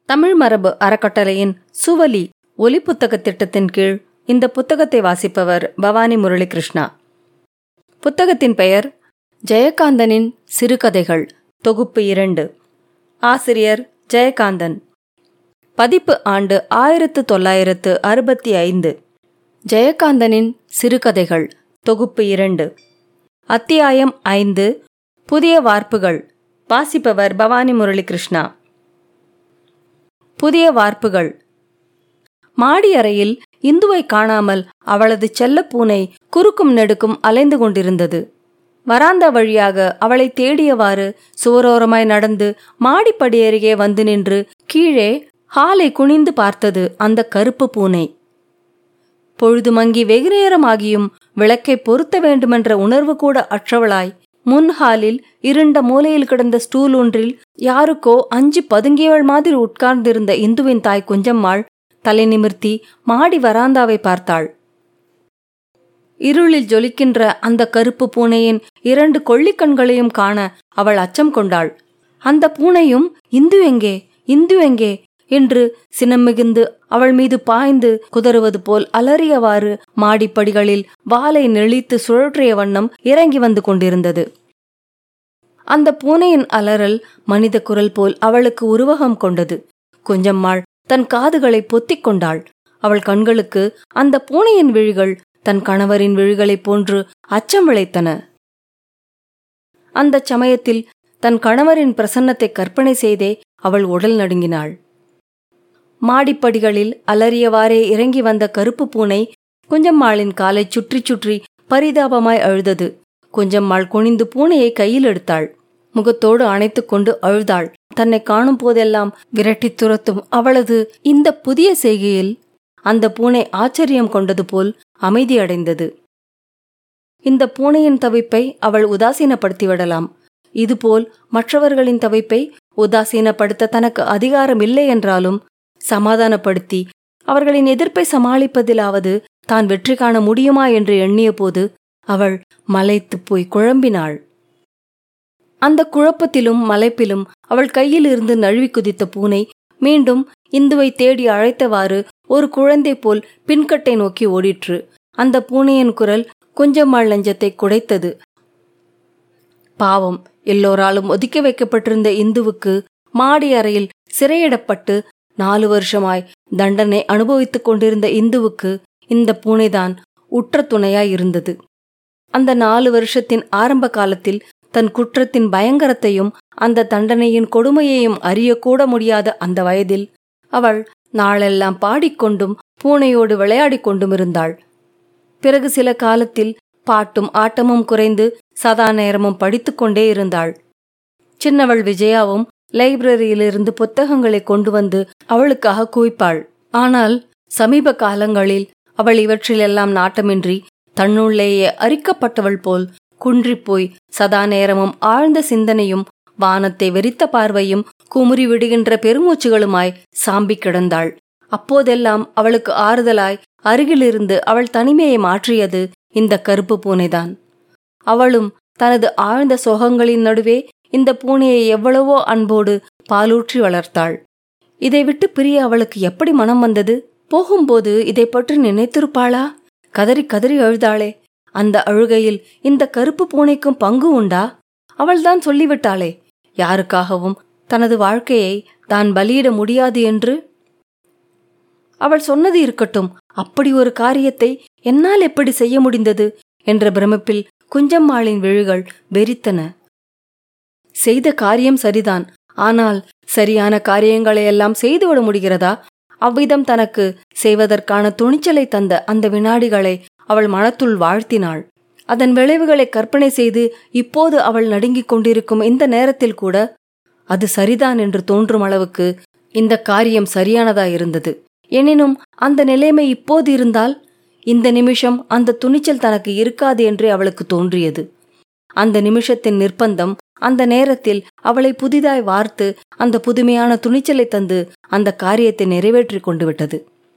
தமிழ் மரபு அறக்கட்டளையின் சுவலி ஒலி புத்தக திட்டத்தின் கீழ் இந்த புத்தகத்தை வாசிப்பவர் பவானி முரளிகிருஷ்ணா. புத்தகத்தின் பெயர் ஜெயகாந்தனின் சிறுகதைகள் தொகுப்பு 2. ஆசிரியர் ஜெயகாந்தன். பதிப்பு ஆண்டு 1965. ஜெயகாந்தனின் சிறுகதைகள் தொகுப்பு 2. அத்தியாயம் 5. புதிய வார்ப்புகள். வாசிப்பவர் பவானி முரளிகிருஷ்ணா. புதிய வார்ப்புகள். மாடி அறையில் இந்துவை காணாமல் அவளது செல்ல பூனை குறுக்கும் நெடுக்கும் அலைந்து கொண்டிருந்தது. வராந்தா வழியாக அவளை தேடியவாறு சுவரோரமாய் நடந்து மாடிப்படி அருகே வந்து நின்று கீழே ஹாலை குனிந்து பார்த்தது அந்த கருப்பு பூனை. பொழுது மங்கி வெகுநேரமாகியும் விளக்கை பொருத்த வேண்டுமென்ற உணர்வு கூட அற்றவளாய் முன் ஹாலில் இருண்ட மூலையில் கிடந்த ஸ்டூல் ஒன்றில் யாருக்கோ அஞ்சி பதுங்கியவள் மாதிரி உட்கார்ந்திருந்த இந்துவின் தாய் குஞ்சம்மாள் தலை நிமிர்த்தி மாடி வராந்தாவை பார்த்தாள். இருளில் ஜொலிக்கின்ற அந்த கருப்பு பூனையின் 2 கொள்ளிக்கண்களையும் காண அவள் அச்சம் கொண்டாள். அந்த பூனையும் இந்து எங்கே, இந்து எங்கே என்று சினம் மிகுந்து அவள் மீது பாய்ந்து குதறுவது போல் அலறியவாறு மாடிப்படிகளில் வாலை நெளித்து சுழற்றிய வண்ணம் இறங்கி வந்து கொண்டிருந்தது. அந்த பூனையின் அலறல் மனித குரல் போல் அவளுக்கு உருவகம் கொண்டது. குஞ்சம்மாள் தன் காதுகளை பொத்திக் கொண்டாள். அவள் கண்களுக்கு அந்த பூனையின் விழிகள் தன் கணவரின் விழிகளைப் போன்று அச்சம் விளைத்தன. அந்த சமயத்தில் தன் கணவரின் பிரசன்னத்தை கற்பனை செய்தே அவள் உடல் நடுங்கினாள். மாடிப்படிகளில் அலறியவாறே இறங்கி வந்த கருப்பு பூனை குஞ்சம்மாளின் காலை சுற்றி சுற்றி பரிதாபமாய் அழுதது. குஞ்சம்மாள் குனிந்து பூனையை கையில் எடுத்தாள். முகத்தோடு அணைத்து கொண்டு அழுதாள். தன்னை காணும் போதெல்லாம் விரட்டி துரத்தும் அவளது இந்த புதிய செய்கையில் அந்த பூனை ஆச்சரியம் கொண்டது போல் அமைதியடைந்தது. இந்த பூனையின் தவிப்பை அவள் உதாசீனப்படுத்திவிடலாம். இதுபோல் மற்றவர்களின் தவிப்பை உதாசீனப்படுத்த தனக்கு அதிகாரம் இல்லை என்றாலும் சமாதானப்படுத்தி அவர்களின் எதிர்ப்பை சமாளிப்பதிலாவது தான் வெற்றி காண முடியுமா என்று எண்ணிய போது அவள் மலைத்து போய் குழம்பினாள். அந்த குழப்பத்திலும் மலைப்பிலும் அவள் கையில் இருந்து நழுவி குதித்த பூனை மீண்டும் இந்துவை தேடி அழைத்தவாறு ஒரு குழந்தை போல் பின்கட்டை நோக்கி ஓடிற்று. அந்த பூனையின் குரல் குஞ்சம்மாள் நெஞ்சத்தை குடைத்தது. பாவம், எல்லோராலும் ஒதுக்கி வைக்கப்பட்டிருந்த இந்துவுக்கு மாடி அறையில் சிறையிடப்பட்டு 4 வருஷமாய் தண்டனை அனுபவித்துக் கொண்டிருந்த இந்துவுக்கு இந்த பூனைதான் உற்ற துணையாயிருந்தது. அந்த 4 வருஷத்தின் ஆரம்ப காலத்தில் தன் குற்றத்தின் பயங்கரத்தையும் அந்த தண்டனையின் கொடுமையையும் அறியக்கூட முடியாத அந்த வயதில் அவள் நாளெல்லாம் பாடிக்கொண்டும் பூனையோடு விளையாடிக் கொண்டும் இருந்தாள். பிறகு சில காலத்தில் பாட்டும் ஆட்டமும் குறைந்து சதா நேரமும் படித்துக்கொண்டே இருந்தாள். சின்னவள் விஜயாவும் லைப்ரரியிலிருந்து புத்தகங்களை கொண்டு வந்து அவளுக்காக குவிப்பாள். ஆனால் சமீப காலங்களில் அவள் இவற்றிலெல்லாம் நாட்டமின்றி தன்னுள்ளேயே அரிக்கப்பட்டவள் போல் குன்றிப்போய் சதா நேரமும் ஆழ்ந்த சிந்தனையும் வானத்தை வெறித்த பார்வையும் குமுறி விடுகின்ற பெருமூச்சுகளுமாய் சாம்பி கிடந்தாள். அப்போதெல்லாம் அவளுக்கு ஆறுதலாய் அருகிலிருந்து அவள் தனிமையை மாற்றியது இந்த கருப்பு பூனைதான். அவளும் தனது ஆழ்ந்த சோகங்களின் நடுவே இந்த பூனையை எவ்வளவோ அன்போடு பாலூற்றி வளர்த்தாள். இதை விட்டு பிரிய அவளுக்கு எப்படி மனம் வந்தது? போகும்போது இதை பற்றி நினைத்திருப்பாளா? கதறி கதறி அழுதாளே. அந்த அழுகையில் இந்த கருப்பு பூனைக்கும் பங்கு உண்டா? அவள்தான் சொல்லிவிட்டாளே, யாருக்காகவும் தனது வாழ்க்கையை தான் பலியிட முடியாது என்று. அவள் சொன்னது இருக்கட்டும், அப்படி ஒரு காரியத்தை என்னால் எப்படி செய்ய முடிந்தது என்ற பிரமிப்பில் குஞ்சம்மாளின் விழிகள் வெறித்தன. செய்த காரியம் சரிதான், ஆனால் சரியான காரியங்களையெல்லாம் செய்துவிட முடிகிறதா? அவ்விதம் தனக்கு செய்வதற்கான துணிச்சலை தந்த அந்த வினாடிகளை அவள் மனத்துள் வாழ்த்தினாள். அதன் விளைவுகளை கற்பனை செய்து இப்போது அவள் நடுங்கிக் கொண்டிருக்கும் இந்த நேரத்தில் கூட அது சரிதான் என்று தோன்றும் அளவுக்கு இந்த காரியம் சரியானதாயிருந்தது. எனினும் அந்த நிலைமை இப்போது இருந்தால் இந்த நிமிஷம் அந்த துணிச்சல் தனக்கு இருக்காது என்றே அவளுக்கு தோன்றியது. அந்த நிமிஷத்தின் நிர்பந்தம் அந்த நேரத்தில் அவளை புதிதாய் வார்த்து அந்த புதுமையான துணிச்சலை தந்து அந்த காரியத்தை நிறைவேற்றி கொண்டு விட்டது.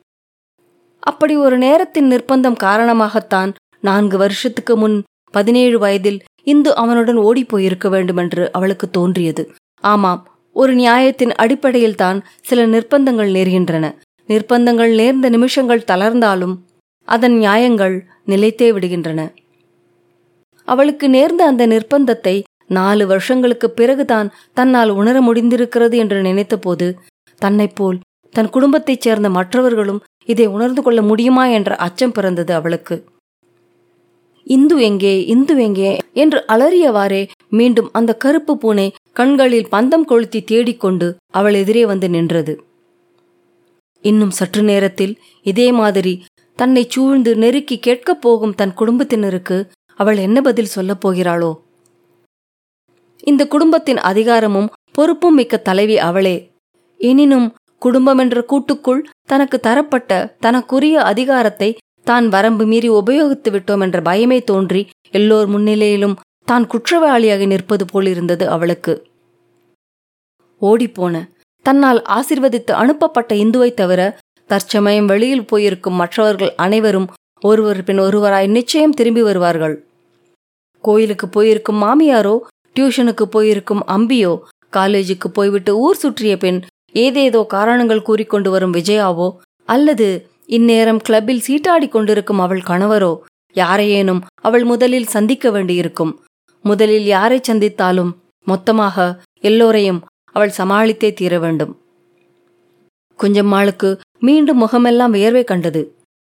அப்படி ஒரு நேரத்தின் நிர்பந்தம் காரணமாகத்தான் 4 வருஷத்துக்கு முன் 17 வயதில் இந்து அவனுடன் ஓடிப்போயிருக்க வேண்டுமென்று அவளுக்கு தோன்றியது. ஆமாம், ஒரு நியாயத்தின் அடிப்படையில்தான் சில நிர்பந்தங்கள் நேர்கின்றன. நிர்பந்தங்கள் நேர்ந்த நிமிஷங்கள் தளர்ந்தாலும் அதன் நியாயங்கள் நிலைத்தே விடுகின்றன. அவளுக்கு நேர்ந்த அந்த நிர்பந்தத்தை 4 வருஷங்களுக்கு பிறகுதான் தன்னால் உணர முடிந்திருக்கிறது என்று நினைத்த போது, தன்னைப் போல் தன் குடும்பத்தைச் சேர்ந்த மற்றவர்களும் இதை உணர்ந்து கொள்ள முடியுமா என்ற அச்சம் பிறந்தது அவளுக்கு. இந்து எங்கே, இந்து எங்கே என்று அலறியவாறே மீண்டும் அந்த கருப்பு பூனை கண்களில் பந்தம் கொளுத்தி தேடிக்கொண்டு அவள் எதிரே வந்து நின்றது. இன்னும் சற்று நேரத்தில் இதே மாதிரி தன்னை சூழ்ந்து நெருக்கி கேட்கப் போகும் தன் குடும்பத்தினருக்கு அவள் என்ன பதில் சொல்லப் போகிறாளோ? இந்த குடும்பத்தின் அதிகாரமும் பொறுப்பும் மிக்க தலைவி அவளே. எனினும் குடும்பம் என்ற கூட்டுக்குள் தனக்கு தரப்பட்ட தனக்குரிய அதிகாரத்தை தான் வரம்பு மீறி உபயோகித்து விட்டோம் என்ற பயமே தோன்றி எல்லோர் முன்னிலையிலும் தான் குற்றவாளியாக நிற்பது போல் இருந்தது அவளுக்கு. ஓடிப்போன, தன்னால் ஆசிர்வதித்து அனுப்பப்பட்ட இந்துவை தவிர தற்சமயம் வெளியில் போயிருக்கும் மற்றவர்கள் அனைவரும் ஒருவர் பின் ஒருவராய் நிச்சயம் திரும்பி வருவார்கள். கோயிலுக்கு போயிருக்கும் மாமியாரோ, டியூஷனுக்கு போயிருக்கும் அம்பியோ, காலேஜுக்கு போய்விட்டு ஊர் சுற்றிய பின் ஏதேதோ காரணங்கள் கூறிக்கொண்டு வரும் விஜயாவோ, அல்லது இந்நேரம் கிளப்பில் சீட்டாடி கொண்டிருக்கும் அவள் கணவரோ, யாரையேனும் அவள் முதலில் சந்திக்க வேண்டியிருக்கும். முதலில் யாரை சந்தித்தாலும் மொத்தமாக எல்லோரையும் அவள் சமாளித்தே தீர வேண்டும். குஞ்சம்மாளுக்கு மீண்டும் முகமெல்லாம் வியர்வை கண்டது.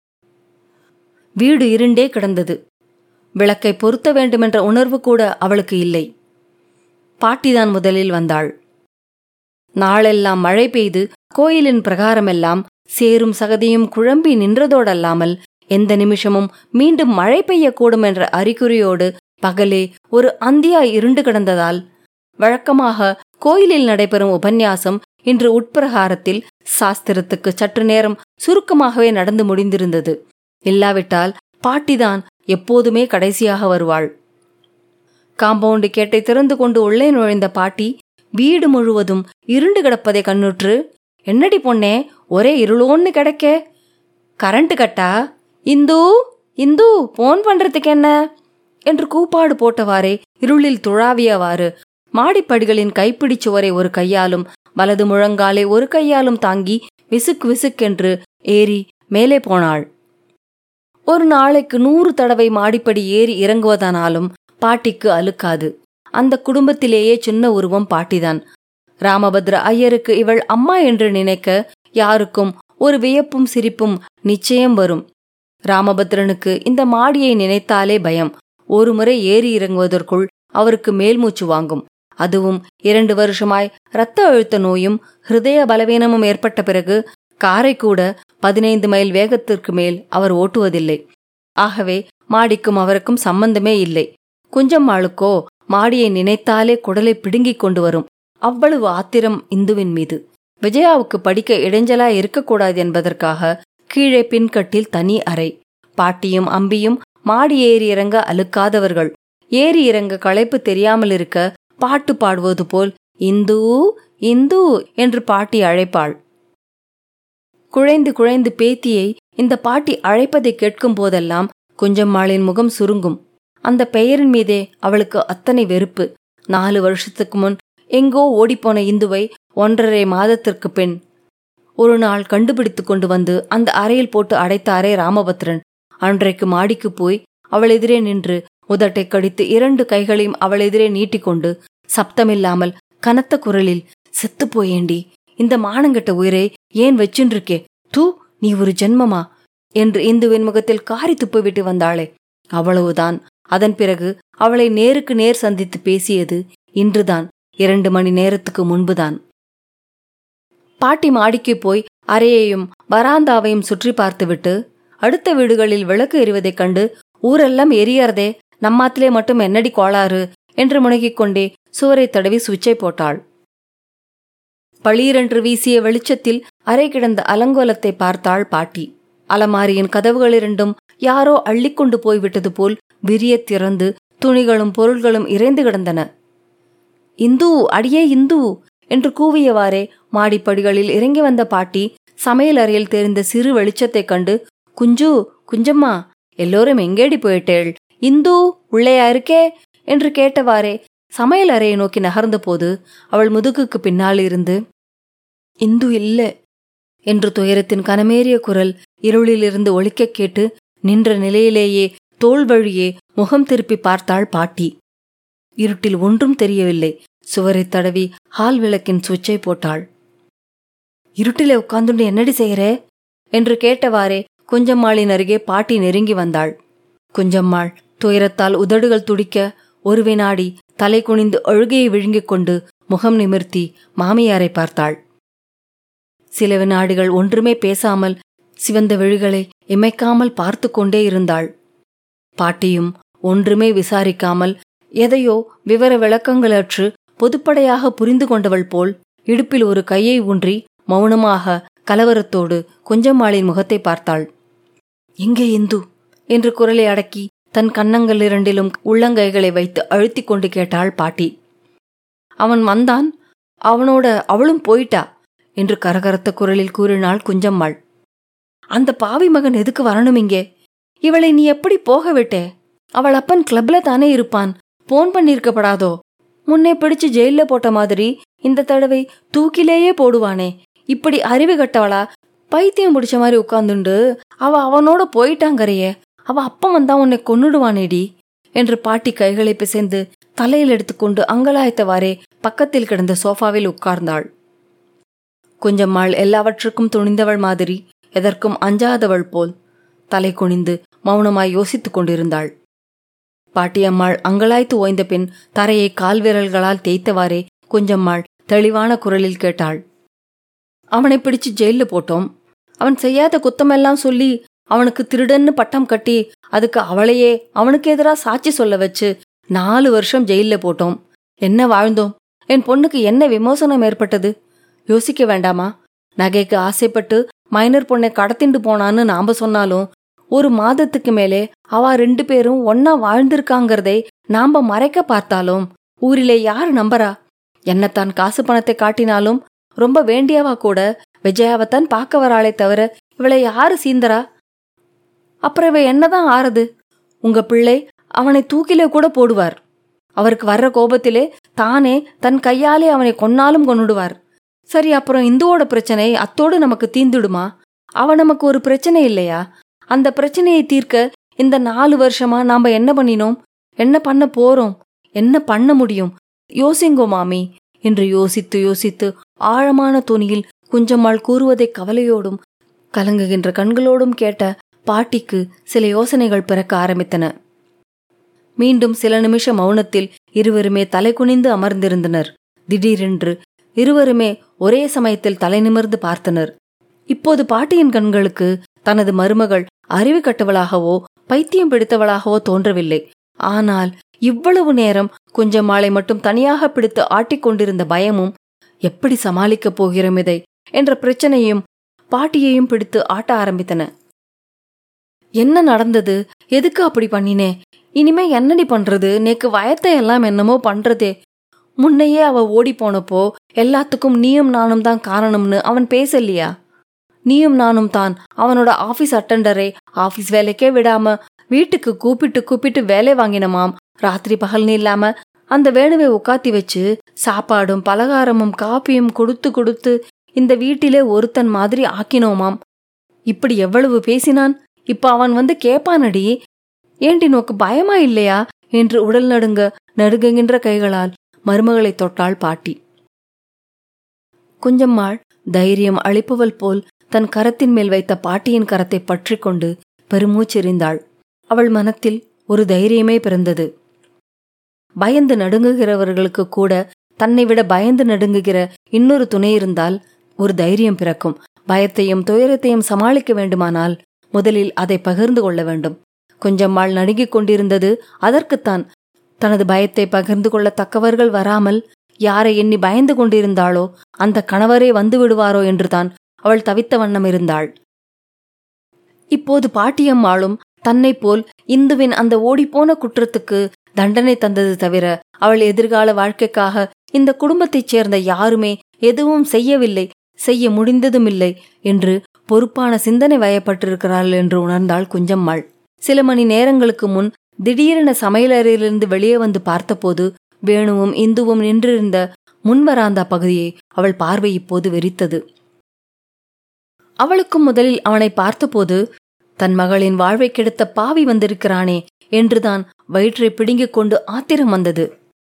வீடு இருண்டே கிடந்தது. விளக்கை பொருத்த வேண்டுமென்ற உணர்வு கூட அவளுக்கு இல்லை. பாட்டிதான் முதலில் வந்தாள். நாளெல்லாம் மழை பெய்து கோயிலின் பிரகாரமெல்லாம் சேரும் சகதியும் குழம்பி நின்றதோடல்லாமல் எந்த நிமிஷமும் மீண்டும் மழை பெய்யக்கூடும் என்ற அறிகுறியோடு பகலே ஒரு அந்தியாய் இருண்டு கிடந்ததால் வழக்கமாக கோயிலில் நடைபெறும் உபன்யாசம் இன்று உட்பிரகாரத்தில் சாஸ்திரத்துக்கு சற்று நேரம் சுருக்கமாகவே நடந்து முடிந்திருந்தது. இல்லாவிட்டால் பாட்டிதான் எப்போதுமே கடைசியாக வருவாள். காம்பவுண்டு கேட்டை திறந்து கொண்டு உள்ளே நுழைந்த பாட்டி வீடு முழுவதும் இருண்டு கிடப்பதை கண்ணுற்று, என்னடி பொண்ணே, ஒரே இருளோன்னு கிடைக்க, கரண்ட் கட்டா? இந்து, இந்து, போன் பண்றதுக்கு என்ன என்று கூப்பாடு போட்டவாறே இருளில் துழாவியவாறு மாடிப்படிகளின் கைப்பிடி சுவரை ஒரு கையாலும் வலது முழங்காலை ஒரு கையாலும் தாங்கி விசுக் விசுக்கென்று ஏறி மேலே போனாள். ஒரு நாளைக்கு 100 தடவை மாடிப்படி ஏறி இறங்குவதானாலும் பாட்டிக்கு அலுக்காது. அந்த குடும்பத்திலேயே சின்ன உருவம் பாட்டிதான். ராமபத்ர ஐயருக்கு இவள் அம்மா என்று நினைக்க யாருக்கும் ஒரு வியப்பும் சிரிப்பும் நிச்சயம் வரும். ராமபத்ரனுக்கு இந்த மாடியை நினைத்தாலே பயம். ஒரு முறை ஏறி இறங்குவதற்குள் அவருக்கு மேல்மூச்சு வாங்கும். அதுவும் 2 வருஷமாய் இரத்த அழுத்த நோயும் ஹிருதய பலவீனமும் ஏற்பட்ட பிறகு காரை கூட 15 மைல் வேகத்திற்கு மேல் அவர் ஓட்டுவதில்லை. ஆகவே மாடிக்கும் அவருக்கும் சம்பந்தமே இல்லை. குஞ்சம்மாளுக்கோ மாடியை நினைத்தாலே குடலை பிடுங்கிக் கொண்டு வரும். அவ்வளவு ஆத்திரம் இந்துவின் மீது. விஜயாவுக்கு படிக்க இடைஞ்சலாய் இருக்கக்கூடாது என்பதற்காக கீழே பின்கட்டில் தனி அறை. பாட்டியும் அம்பியும் மாடி ஏறி இறங்க அலுக்காதவர்கள். ஏறி இறங்க களைப்பு தெரியாமல் இருக்க பாட்டு பாடுவது போல் இந்து, இந்து என்று பாட்டி அழைப்பாள். குழைந்து குழைந்து பேத்தியை இந்த பாட்டி அழைப்பதை கேட்கும் போதெல்லாம் குஞ்சம்மாளின் முகம் சுருங்கும். அந்த பெயரின் மீதே அவளுக்கு அத்தனை வெறுப்பு. 4 வருஷத்துக்கு முன் எங்கோ ஓடிப்போன இந்துவை 1.5 மாதத்திற்கு பின் ஒரு நாள் கண்டுபிடித்து கொண்டு வந்து அந்த அறையில் போட்டு அடைத்தாரே ராமபத்ரன். அன்றைக்கு மாடிக்கு போய் அவள் எதிரே நின்று உதட்டை கடித்து 2 கைகளையும் அவள் எதிரே நீட்டிக்கொண்டு சப்தமில்லாமல் கனத்த குரலில், செத்துப்போயேண்டி, இந்த மானங்கெட்ட உயிரை ஏன் வச்சுன்றிருக்கே, தூ, நீ ஒரு ஜென்மமா என்று இந்துவின் முகத்தில் காரி துப்பிவிட்டு வந்தாளே, அவ்வளவுதான். அதன் பிறகு அவளை நேருக்கு நேர் சந்தித்து பேசியது இன்றுதான், 2 மணி நேரத்துக்கு முன்புதான். பாட்டி மாடிக்கு போய் அறையையும் வராந்தாவையும் சுற்றி பார்த்துவிட்டு அடுத்த வீடுகளில் விளக்கு எறிவதைக் கண்டு, ஊரெல்லாம் எரியறதே, நம்மாத்திலே மட்டும் என்னடி கோளாறு என்று முனகிக் கொண்டே சுவரை தடவி சுவிட்சை போட்டாள். பளீரென்று வீசிய வெளிச்சத்தில் அறை கிடந்த அலங்கோலத்தை பார்த்தாள் பாட்டி. அலமாரியின் கதவுகள் 2ம் யாரோ அள்ளிக்கொண்டு போய்விட்டது போல் விரிய திறந்து துணிகளும் பொருள்களும் இறைந்து கிடந்தன. இந்து, அடியே இந்து என்று கூவியவாறே மாடிப்படிகளில் இறங்கி வந்த பாட்டி சமையல் அறையில் தெரிந்த சிறு வெளிச்சத்தைக் கண்டு, குஞ்சு, குஞ்சம்மா, எல்லோரும் எங்கேடி போயிட்டேள், இந்து உள்ளேயா இருக்கே என்று கேட்டவாறே சமையல் அறையை நோக்கி நகர்ந்த போது அவள் முதுகுக்கு பின்னால் இருந்து, இந்து இல்ல என்று துயரத்தின் கனமேறிய குரல் இருளிலிருந்து ஒலிக்கக் கேட்டு நின்ற நிலையிலேயே தோள் வழியே முகம் திருப்பி பார்த்தாள் பாட்டி. இருட்டில் ஒன்றும் தெரியவில்லை. சுவரை தடவி ஹால் விளக்கின் சுவிட்சை போட்டாள். இருட்டிலே உட்கார்ந்துண்டு என்னடி செய்கிறே என்று கேட்டவாறே குஞ்சம்மாளின் அருகே பாட்டி நெருங்கி வந்தாள். குஞ்சம்மாள் துயரத்தால் உதடுகள் துடிக்க ஒரு வினாடி தலை குனிந்து அழுகையை விழுங்கிக் கொண்டு முகம் நிமிர்த்தி மாமியாரை பார்த்தாள். சில வினாடிகள் ஒன்றுமே பேசாமல் சிவந்த விழிகளை இமைக்காமல் பார்த்து கொண்டே இருந்தாள். பாட்டியும் ஒன்றுமே விசாரிக்காமல் எதையோ விவர விளக்கங்களற்று பொதுப்படையாக புரிந்து கொண்டவள் போல் இடுப்பில் ஒரு கையை ஊன்றி மௌனமாக கலவரத்தோடு குஞ்சம்மாளின் முகத்தை பார்த்தாள். எங்கே இந்து என்று குரலை அடக்கி தன் கன்னங்கள் இரண்டிலும் உள்ளங்கைகளை வைத்து அழுத்தி கொண்டு கேட்டாள் பாட்டி. அவன் வந்தான், அவனோட அவளும் போயிட்டா என்று கரகரத்த குரலில் கூறினாள் குஞ்சம்மாள். அந்த பாவி மகன் எதுக்கு வரணும் இங்கே? இவளை நீ எப்படி போக விட்டே? அவள் அப்பன் கிளப்ல தானே இருப்பான், போன் பண்ணியிருக்கப்படாதோ? முன்னே பிடிச்சு ஜெயில போட்ட மாதிரி இந்த தடவை தூக்கிலேயே போடுவானே. இப்படி அறிவு கட்டவளா? பைத்தியம் பிடிச்ச மாதிரி உட்கார்ந்துண்டு அவனோட போயிட்டாங்கறையே. அவ அப்பன் வந்தா உன்னை கொன்னுடுவானேடி என்று பாட்டி கைகளை பிசைந்து தலையில் எடுத்துக்கொண்டு அங்கலாய்த்தவாறே பக்கத்தில் கிடந்த சோஃபாவில் உட்கார்ந்தாள். குஞ்சம்மாள் எல்லாவற்றுக்கும் துணிந்தவள் மாதிரி, எதற்கும் அஞ்சாதவள் போல் தலை குனிந்து மௌனமாய் யோசித்துக் கொண்டிருந்தாள். பாட்டியம்மாள் அங்கலாய்த்து ஓய்ந்த பின் தரையை கால்விரல்களால் தேய்த்தவாறே குஞ்சம்மாள் தெளிவான குரலில் கேட்டாள். அவனை பிடிச்சு ஜெயில போட்டோம். அவன் செய்யாத குத்தமெல்லாம் சொல்லி அவனுக்கு திருடன்னு பட்டம் கட்டி அதுக்கு அவளையே அவனுக்கு எதிரா சாட்சி சொல்ல வச்சு 4 வருஷம் ஜெயில போட்டோம். என்ன வாழ்ந்தோம்? என் பொண்ணுக்கு என்ன விமோசனம் ஏற்பட்டது? யோசிக்க வேண்டாமா? நகைக்கு ஆசைப்பட்டு மைனர் பொண்ணை கடத்திண்டு போனான்னு நாம சொன்னாலும் 1 மாதத்துக்கு மேலே அவ 2 பேரும் ஒன்னா வாழ்ந்திருக்காங்கிறதை நாம மறைக்க பார்த்தாலும் ஊரிலே யாரு நம்பரா? என்னத்தான் காசு பணத்தை காட்டினாலும் ரொம்ப வேண்டியவா கூட விஜயாவைத்தான் பார்க்க வராளே தவிர இவளை யாரு சீந்தரா? அப்புறம் இவ என்னதான் ஆறது? உங்க பிள்ளை அவனை தூக்கிலே கூட போடுவார். அவருக்கு வர்ற கோபத்திலே தானே தன் கையாலே அவனை கொன்னாலும் கொன்னுடுவார். சரி, அப்புறம் இந்துவோட பிரச்சனை அத்தோடு நமக்கு தீந்துடுமா? அவ நமக்கு ஒரு பிரச்சனை இல்லையா? அந்த பிரச்சனையை தீர்க்க இந்த 4 வருஷமா நாம என்ன பண்ணினோம்? என்ன பண்ண போறோம்? என்ன பண்ண முடியும்? யோசிங்கோ மாமி என்று யோசித்து யோசித்து ஆழமான தொனியில் குஞ்சம்மாள் கூறுவதை கவலையோடும் கலங்குகின்ற கண்களோடும் கேட்ட பாட்டிக்கு சில யோசனைகள் பிறக்க ஆரம்பித்தன. மீண்டும் சில நிமிஷ மௌனத்தில் இருவருமே தலை குனிந்து அமர்ந்திருந்தனர். திடீரென்று இருவருமே ஒரே சமயத்தில் தலை நிமிர்ந்து பார்த்தனர். இப்போது பாட்டியின் கண்களுக்கு தனது மருமகள் அறிவு கட்டவளாகவோ பைத்தியம் பிடித்தவளாகவோ தோன்றவில்லை. ஆனால் இவ்வளவு நேரம் குஞ்சம்மாளை மட்டும் தனியாக பிடித்து ஆட்டிக்கொண்டிருந்த பயமும், எப்படி சமாளிக்கப் போகிறோம் இதை என்ற பிரச்சனையும் பாட்டியையும் பிடித்து ஆட்ட ஆரம்பித்தன. என்ன நடந்தது? எதுக்கு அப்படி பண்ணினே? இனிமே என்னடி பண்றது? நேக்கு வயத்தை எல்லாம் என்னமோ பண்றதே. முன்னையே அவ ஓடி போனப்போ எல்லாத்துக்கும் நீயும் நானும் தான் காரணம்னு அவன் பேசலையா? நீயும் நானும் தான் அவனோட ஆபீஸ் அட்டெண்டரை ஆபீஸ் வேலைக்கே விடாம வீட்டுக்கு கூப்பிட்டு வேலை வாங்கினமாம். ராத்திரி பகல்னு இல்லாம அந்த வேணுவை உட்காத்தி வச்சு சாப்பாடும் பலகாரமும் காப்பியும் கொடுத்து இந்த வீட்டிலே ஒருத்தன் மாதிரி ஆக்கினோமாம். இப்படி எவ்வளவு பேசினான். இப்ப அவன் வந்து கேப்பானடி, ஏண்டி நோக்கு பயமா இல்லையா என்று உடல் நடுங்குகின்ற கைகளால் மருமகளை தொட்டாள் பாட்டி. குஞ்சம்மாள் தைரியம் அளிப்பவள் போல் தன் கரத்தின் மேல் வைத்த பாட்டியின் கரத்தை பற்றி கொண்டு பெருமூச்செறிந்தாள். அவள் மனத்தில் ஒரு தைரியமே பிறந்தது. பயந்து நடுங்குகிறவர்களுக்கு கூட தன்னை விட பயந்து நடுங்குகிற இன்னொரு துணை இருந்தால் ஒரு தைரியம் பிறக்கும். பயத்தையும் துயரத்தையும் சமாளிக்க வேண்டுமானால் முதலில் அதை பகிர்ந்து கொள்ள வேண்டும். குஞ்சம்மாள் நடுங்கிக் கொண்டிருந்தது அதற்குத்தான். தனது பயத்தை பகிர்ந்து கொள்ள தக்கவர்கள் வராமல் யாரை எண்ணி பயந்து கொண்டிருந்தாளோ அந்த கணவரே வந்து விடுவாரோ என்றுதான் அவள் தவித்த வண்ணம் இருந்தாள். இப்போது பாட்டியம்மாளும் தன்னை போல் இந்துவின் அந்த ஓடிப்போன குற்றத்துக்கு தண்டனை தந்தது தவிர அவள் எதிர்கால வாழ்க்கைக்காக இந்த குடும்பத்தைச் சேர்ந்த யாருமே எதுவும் செய்யவில்லை, செய்ய முடிந்ததுமில்லை என்று பொறுப்பான சிந்தனை வயப்பட்டிருக்கிறாள் என்று உணர்ந்தாள் குஞ்சம்மாள். சில மணி நேரங்களுக்கு முன் திடீரென சமையலறையிலிருந்து வெளியே வந்து பார்த்தபோது வேணுவும் இந்துவும் நின்றிருந்த முன்வராந்தா பகுதியை அவள் பார்வை இப்போது வெறித்தது. அவளுக்கும் முதலில் அவனை பார்த்தபோது தன் மகளின் வாழ்வை கெடுத்த பாவி வந்திருக்கிறானே என்றுதான் வயிற்றை பிடுங்கிக் கொண்டு ஆத்திரம் வந்தது.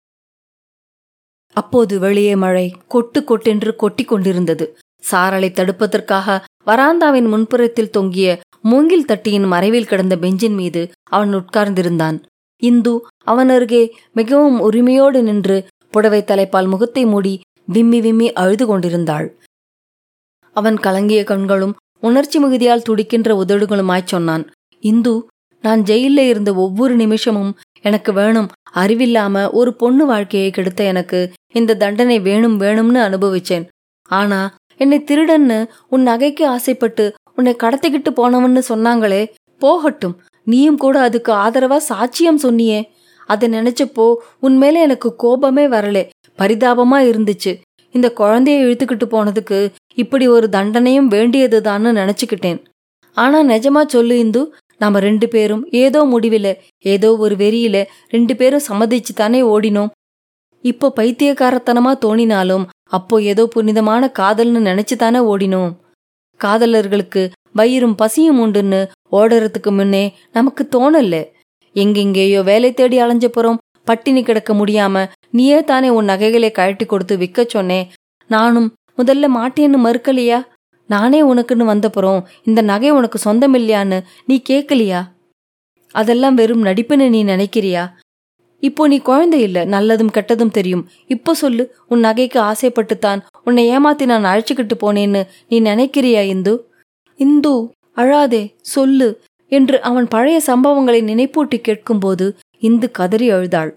அப்போது வெளியே மழை கொட்டு கொட்டென்று கொட்டிக் கொண்டிருந்தது. சாரலை தடுப்பதற்காக வராந்தாவின் முன்புறத்தில் தொங்கிய மூங்கில் தட்டியின் மறைவில் கிடந்த பெஞ்சின் மீது அவன் உட்கார்ந்திருந்தான். இந்து அவன் அருகே மிகவும் உரிமையோடு நின்று புடவை தலைப்பால் முகத்தை மூடி விம்மி விம்மி அழுது கொண்டிருந்தாள். அவன் கலங்கிய கண்களும் உணர்ச்சி மிகுதியால் துடிக்கின்ற உதடுகளுமாய்ச் சொன்னான், இந்து, நான் ஜெயில இருந்த ஒவ்வொரு நிமிஷமும் எனக்கு வேணும். அறிவில்லாம ஒரு பொண்ணு வாழ்க்கையை கெடுத்த எனக்கு இந்த தண்டனை வேணும் வேணும்னு அனுபவிச்சேன். ஆனா என்னை திருடன்னு உன் நகைக்கு ஆசைப்பட்டு உன்னை கடத்திக்கிட்டு போனவன்னு சொன்னாங்களே, போகட்டும், நீயும் கூட அதுக்கு ஆதரவா சாட்சியம் சொன்னியே. அதை நினைச்சப்போ உன்மேல எனக்கு கோபமே வரலே, பரிதாபமா இருந்துச்சு. இந்த குழந்தைய இழுத்துக்கிட்டு போனதுக்கு இப்படி ஒரு தண்டனையும் வேண்டியதுதான்னு நினைச்சுக்கிட்டேன். ஆனா நிஜமா சொல்லு இந்து, நாம 2 பேரும் ஏதோ முடிவில, ஏதோ ஒரு வெறியில 2 பேரும் சம்மதிச்சு தானே ஓடினோம். இப்போ பைத்தியக்காரத்தனமா தோணினாலும் அப்போ ஏதோ புனிதமான காதல்னு நினைச்சுதானே ஓடினோம். காதலர்களுக்கு வயிறும் பசியும் உண்டுன்னு ஓடுறதுக்கு முன்னே நமக்கு தோணல. எங்கெங்கேயோ வேலை தேடி அலைஞ்சப்புறம் பட்டினி கிடக்க முடியாம நீயே தானே உன் நகைகளை கழட்டி கொடுத்து விற்க சொன்னே. நானும் முதல்ல மாட்டேன்னு மறுக்கலையா? நானே உனக்குன்னு வந்தப்புறம் இந்த நகை உனக்கு சொந்தமில்லையான்னு நீ கேட்கலையா? அதெல்லாம் வெறும் நடிப்புன்னு நீ நினைக்கிறியா? இப்போ நீ குழந்தை இல்ல, நல்லதும் கெட்டதும் தெரியும். இப்போ சொல்லு, உன் நகைக்கு ஆசைப்பட்டுத்தான் உன்னை ஏமாத்தி நான் அழைச்சிக்கிட்டு போனேன்னு நீ நினைக்கிறியா இந்து? இந்து, அழாதே, சொல்லு என்று அவன் பழைய சம்பவங்களை நினைப்பூட்டி கேட்கும்போது இந்து கதறி அழுதாள்.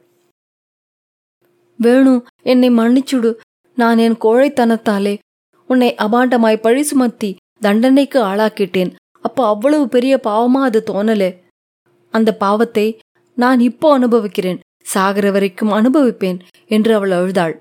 வேணு, என்னை மன்னிச்சுடு. நான் என் கோழைத்தனத்தாலே உன்னை அபாண்டமாய் பழி சுமத்தி தண்டனைக்கு ஆளாக்கிட்டேன். அப்போ அவ்வளவு பெரிய பாவமா அது தோணலே. அந்த பாவத்தை நான் இப்போ அனுபவிக்கிறேன், சாகிற வரைக்கும் அனுபவிப்பேன் என்று அவள் அழுதாள்.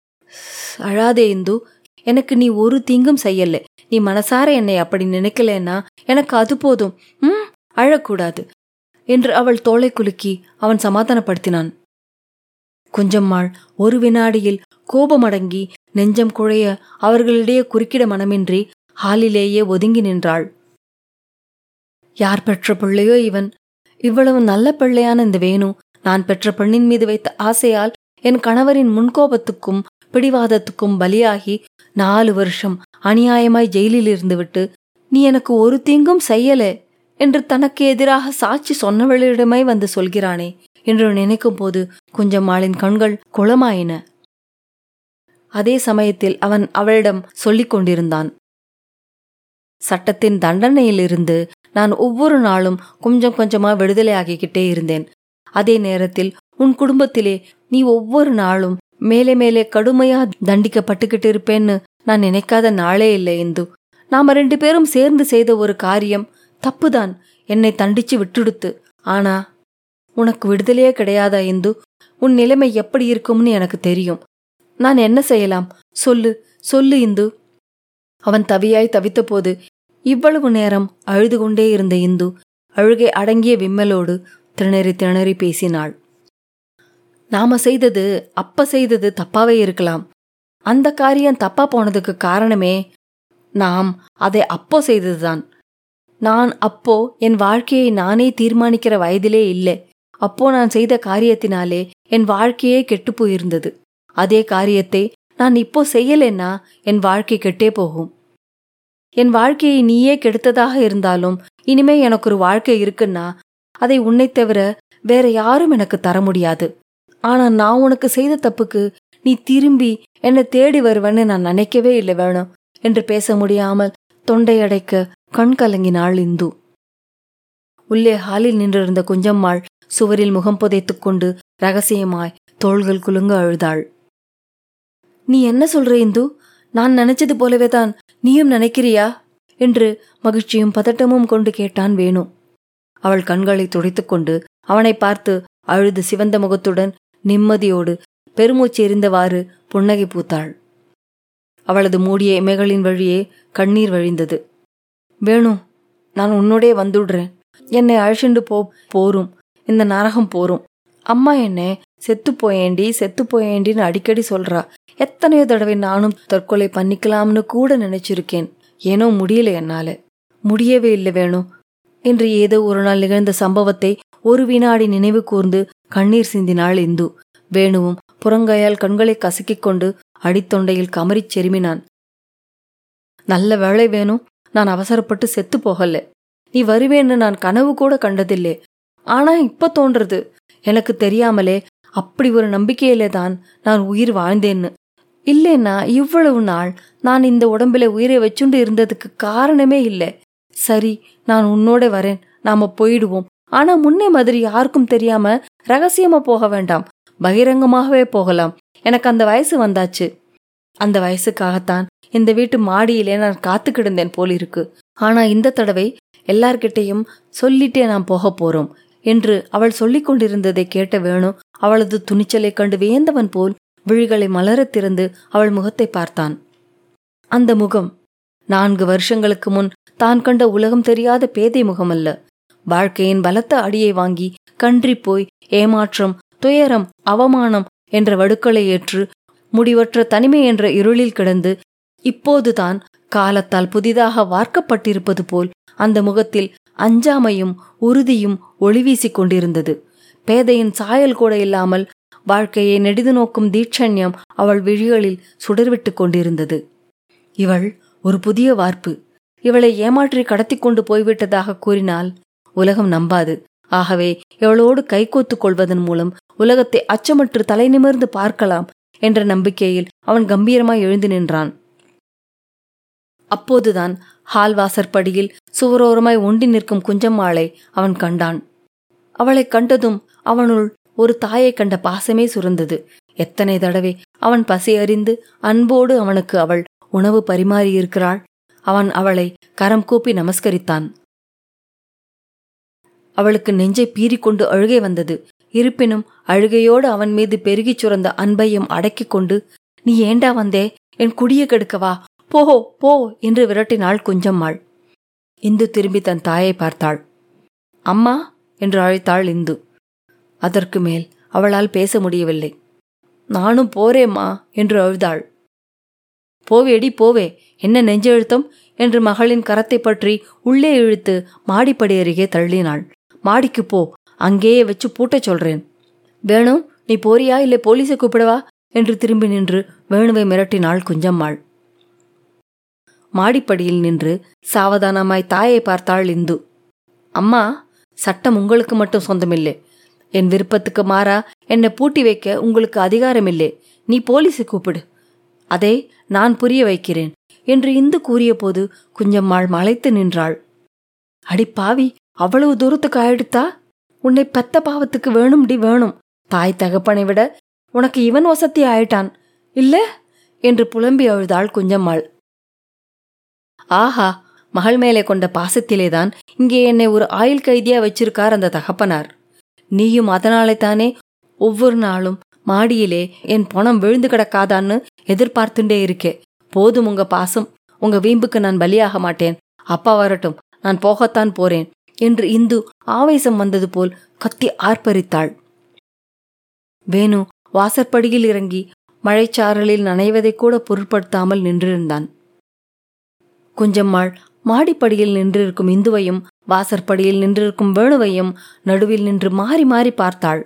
அழாதே இந்து, எனக்கு நீ ஒரு தீங்கும் செய்யல. நீ மனசார என்னை அப்படி நினைக்கலன்னா எனக்கு அது போதும். அழக்கூடாது என்று அவள் தோளை குலுக்கி அவன் சமாதானப்படுத்தினான். குஞ்சம்மாள் ஒரு வினாடியில் கோபமடங்கி நெஞ்சம் குழைய அவர்களிடையே குறுக்கிட மனமின்றி ஹாலிலேயே ஒதுங்கி நின்றாள். யார் பெற்ற பிள்ளையோ இவன்? இவ்வளவு நல்ல பிள்ளையான இந்த வேணு நான் பெற்ற பெண்ணின் மீது வைத்த ஆசையால் என் கணவரின் முன்கோபத்துக்கும் பிடிவாதத்துக்கும் பலியாகி 4 வருஷம் அநியாயமாய் ஜெயிலில் இருந்துவிட்டு நீ எனக்கு ஒரு தீங்கும் செய்யலே என்று தனக்கு எதிராக சாட்சி சொன்னவளிடமே வந்து சொல்கிறானே என்று நினைக்கும் போது குஞ்சம்மாளின் கண்கள் குளமாயின. அதே சமயத்தில் அவன் அவளிடம் சொல்லிக் கொண்டிருந்தான், சட்டத்தின் தண்டனையிலிருந்து நான் ஒவ்வொரு நாளும் கொஞ்சம் கொஞ்சமா விடுதலை ஆகிக்கிட்டே இருந்தேன். அதே நேரத்தில் உன் குடும்பத்திலே நீ ஒவ்வொரு நாளும் மேலே மேலே கடுமையா தண்டிக்கப்பட்டுக்கிட்டு இருப்பேன்னு நான் நினைக்காத நாளே இல்லை இந்து. நாம 2 பேரும் சேர்ந்து செய்த ஒரு காரியம் தப்புதான், என்னை தண்டிச்சு விட்டுடுத்து. ஆனா உனக்கு விடுதலையே கிடையாதா இந்து? உன் நிலைமை எப்படி இருக்கும்னு எனக்கு தெரியும். நான் என்ன செய்யலாம்? சொல்லு சொல்லு இந்து. அவன் தவியாய் தவித்த போது இவ்வளவு நேரம் அழுது கொண்டே இருந்த இந்து அழுகை அடங்கிய விம்மலோடு திணறி திணறி பேசினாள். நாம செய்தது அப்ப செய்தது தப்பாவே இருக்கலாம். அந்த காரியம் தப்பா போனதுக்கு காரணமே நாம் அதை அப்போ செய்ததுதான். நான் அப்போ என் வாழ்க்கையை நானே தீர்மானிக்கிற வயதிலே இல்லை. அப்போ நான் செய்த காரியத்தினாலே என் வாழ்க்கையே கெட்டு போயிருந்தது. அதே காரியத்தை நான் இப்போ செய்யலைன்னா என் வாழ்க்கை கெட்டே போகும். என் வாழ்க்கையை நீயே கெடுத்ததாக இருந்தாலும் இனிமே எனக்கு ஒரு வாழ்க்கை இருக்குன்னா அதை உன்னை தவிர வேற யாரும் எனக்கு தர முடியாது. ஆனா நான் உனக்கு செய்த தப்புக்கு நீ திரும்பி என்னை தேடி வருவன்னு நான் நினைக்கவே இல்லை வேணும் என்று பேச முடியாமல் தொண்டையடைக்க கண் கலங்கினாள் இந்து. உள்ளே ஹாலில் நின்றிருந்த குஞ்சம்மாள் சுவரில் முகம் புதைத்துக் கொண்டு ரகசியமாய் தோள்கள் குலுங்க அழுதாள். நீ என்ன சொல்ற இந்து? நான் நினைச்சது போலவேதான் நீயும் நினைக்கிறியா என்று மகிழ்ச்சியும் பதட்டமும் கொண்டு கேட்டான் வேணு. அவள் கண்களை துடைத்துக்கொண்டு அவனை பார்த்து அழுது சிவந்த முகத்துடன் நிம்மதியோடு பெருமூச்சு எறிந்தவாறு புன்னகை பூத்தாள். அவளது மூடிய இமைகளின் வழியே கண்ணீர் வழிந்தது. வேணு, நான் உன்னோடே வந்துடுறேன். என்னை அழைச்சிண்டு போரும். இந்த நரகம் போரும். அம்மா என்னை செத்து போயேண்டின்னு அடிக்கடி சொல்றா. எத்தனையோ தடவை நானும் தற்கொலை பண்ணிக்கலாம்னு கூட நினைச்சிருக்கேன். ஏனோ முடியல, என்னால முடியவே இல்லை வேணு என்று ஏதோ ஒரு நாள் நிகழ்ந்த சம்பவத்தை ஒரு வினாடி நினைவு கூர்ந்து கண்ணீர் சிந்தினாள் இந்து. வேணுவும் புறங்கையால் கண்களை கசக்கிக் கொண்டு அடித்தொண்டையில் கமறிச் செருமினான். நல்ல வேளை வேணும், நான் அவசரப்பட்டு செத்து போகல. நீ வருவேன்னு நான் கனவு கூட கண்டதில்லை. ஆனா இப்ப தோன்றது, எனக்கு தெரியாமலே அப்படி ஒரு நம்பிக்கையிலே தான் நான் உயிர் வாழ்ந்தேன்னு. இல்லைன்னா இவ்வளவு நாள் நான் இந்த உடம்பில உயிரை வச்சுண்டு இருந்ததுக்கு காரணமே இல்லை. சரி, நான் உன்னோட வரேன், நாம போயிடுவோம். ஆனா முன்னே மாதிரி யாருக்கும் தெரியாம ரகசியமா போக வேண்டாம், பகிரங்கமாகவே போகலாம். எனக்கு அந்த வயசு வந்தாச்சு. அந்த வயசுக்காகத்தான் இந்த வீட்டு மாடியிலே நான் காத்து கிடந்தேன் போலிருக்கு. ஆனா இந்த தடவை எல்லார்கிட்டையும் சொல்லிட்டே நாம் போக போறோம் என்று அவள் சொல்லிக் கொண்டிருந்ததை கேட்ட வேணு அவளது துணிச்சலை கண்டு வியந்தவன் போல் விழிகளை மலரத் திறந்து அவள் முகத்தை பார்த்தான். அந்த முகம் 4 வருஷங்களுக்கு முன் தான் கண்ட உலகம் தெரியாத பேதை முகமல்ல. வாழ்க்கையின் பலத்த அடியை வாங்கி கன்றி போய் ஏமாற்றம், துயரம், அவமானம் என்ற வடுக்களை ஏற்று முடிவற்ற தனிமை என்ற இருளில் கிடந்து இப்போதுதான் காலத்தால் புதிதாக வார்க்கப்பட்டிருப்பது போல் அந்த முகத்தில் அஞ்சாமையும் உறுதியும் ஒளிவீசிக் கொண்டிருந்தது. பேதையின் சாயல் கூட இல்லாமல் வாழ்க்கையை நெடிது நோக்கும் தீட்சண்யம் அவள் விழிகளில் சுடர்விட்டு கொண்டிருந்தது. இவள் ஒரு புதிய வார்ப்பு. இவளை ஏமாற்றி கடத்தி கொண்டு போய்விட்டதாக கூறினால் உலகம் நம்பாது. ஆகவே இவளோடு கைகோத்து கொள்வதன் மூலம் உலகத்தை அச்சமற்று தலை நிமிர்ந்து பார்க்கலாம் என்ற நம்பிக்கையில் அவன் கம்பீரமாய் எழுந்து நின்றான். அப்போதுதான் ஹால் வாசற்படியில் சுவரோரமாய் ஒண்டி நிற்கும் குஞ்சம்மாளை அவன் கண்டான். அவளை கண்டதும் அவனுள் ஒரு தாயை கண்ட பாசமே சுரந்தது. எத்தனை தடவை அவன் பசி அறிந்து அன்போடு அவனுக்கு அவள் உணவு பரிமாறியிருக்கிறாள். அவன் அவளை கரம் கூப்பி நமஸ்கரித்தான். அவளுக்கு நெஞ்சை பீறிக்கொண்டு அழுகை வந்தது. இருப்பினும் அழுகையோடு அவன் மீது பெருகிச் சுரந்த அன்பையும் அடக்கிக் கொண்டு, நீ ஏண்டா வந்தே, என் குடிய கெடுக்கவா, போ போ என்று விரட்டினாள் குஞ்சம்மாள். இந்து திரும்பி தன் தாயை பார்த்தாள். அம்மா என்று அழைத்தாள் இந்து. அதற்கு மேல் அவளால் பேச முடியவில்லை. நானும் போறேம்மா என்று அழுதாள். போவேடி போவே, என்ன நெஞ்செழுத்தம் என்று மகளின் கரத்தை பற்றி உள்ளே இழுத்து மாடிப்படி அருகே தள்ளினாள். மாடிக்கு போ, அங்கேயே வச்சு பூட்டச் சொல்றேன். வேணும், நீ போறியா இல்லை போலீஸை கூப்பிடவா என்று திரும்பி நின்று வேணுவை மிரட்டினாள் குஞ்சம்மாள். மாடிப்படியில் நின்று சாவதானமாய் தாயை பார்த்தாள் இந்து. அம்மா, சட்டம் உங்களுக்கு மட்டும் சொந்தமில்லை. என் விருப்பத்துக்கு மாறா என்னை பூட்டி வைக்க உங்களுக்கு அதிகாரமில்லை. நீ போலீஸை கூப்பிடு, அதை நான் புரிய வைக்கிறேன் என்று இந்து கூறிய போது குஞ்சம்மாள் மலைத்து நின்றாள். அடி பாவி, அவ்வளவு தூரத்துக்கு ஆயிடுத்தா? உன்னை பெத்த பாவத்துக்கு வேணும்டி வேணும். தாய் தகப்பனை விட உனக்கு இவன் வசதி ஆயிட்டான் இல்ல என்று புலம்பி அழுதாள் குஞ்சம்மாள். ஆஹா, மகள் மேலே கொண்ட பாசத்திலேதான் இங்கே என்னை ஒரு ஆயுள் கைதியா வச்சிருக்கார் அந்த தகப்பனார். நீயும் அதனாலே தானே ஒவ்வொரு நாளும் மாடியிலே என் பணம் விழுந்து கிடக்காதான்னு எதிர்பார்த்துட்டே இருக்கே. போதும் உங்க பாசம், உங்க வீம்புக்கு நான் பலியாக மாட்டேன். அப்பா வரட்டும், நான் போகத்தான் போறேன் என்று இந்து ஆவேசம் வந்தது போல் கத்தி ஆர்ப்பரித்தாள். வேணு வாசற்படியில் இறங்கி மழைச்சாரலில் நனைவதை கூட பொருட்படுத்தாமல் நின்றிருந்தான். குஞ்சம்மாள் மாடிப்படியில் நின்றிருக்கும் இந்துவையும் வாசற்படியில் நின்றிருக்கும் வேணுவையும் நடுவில் நின்று மாறி மாறி பார்த்தாள்.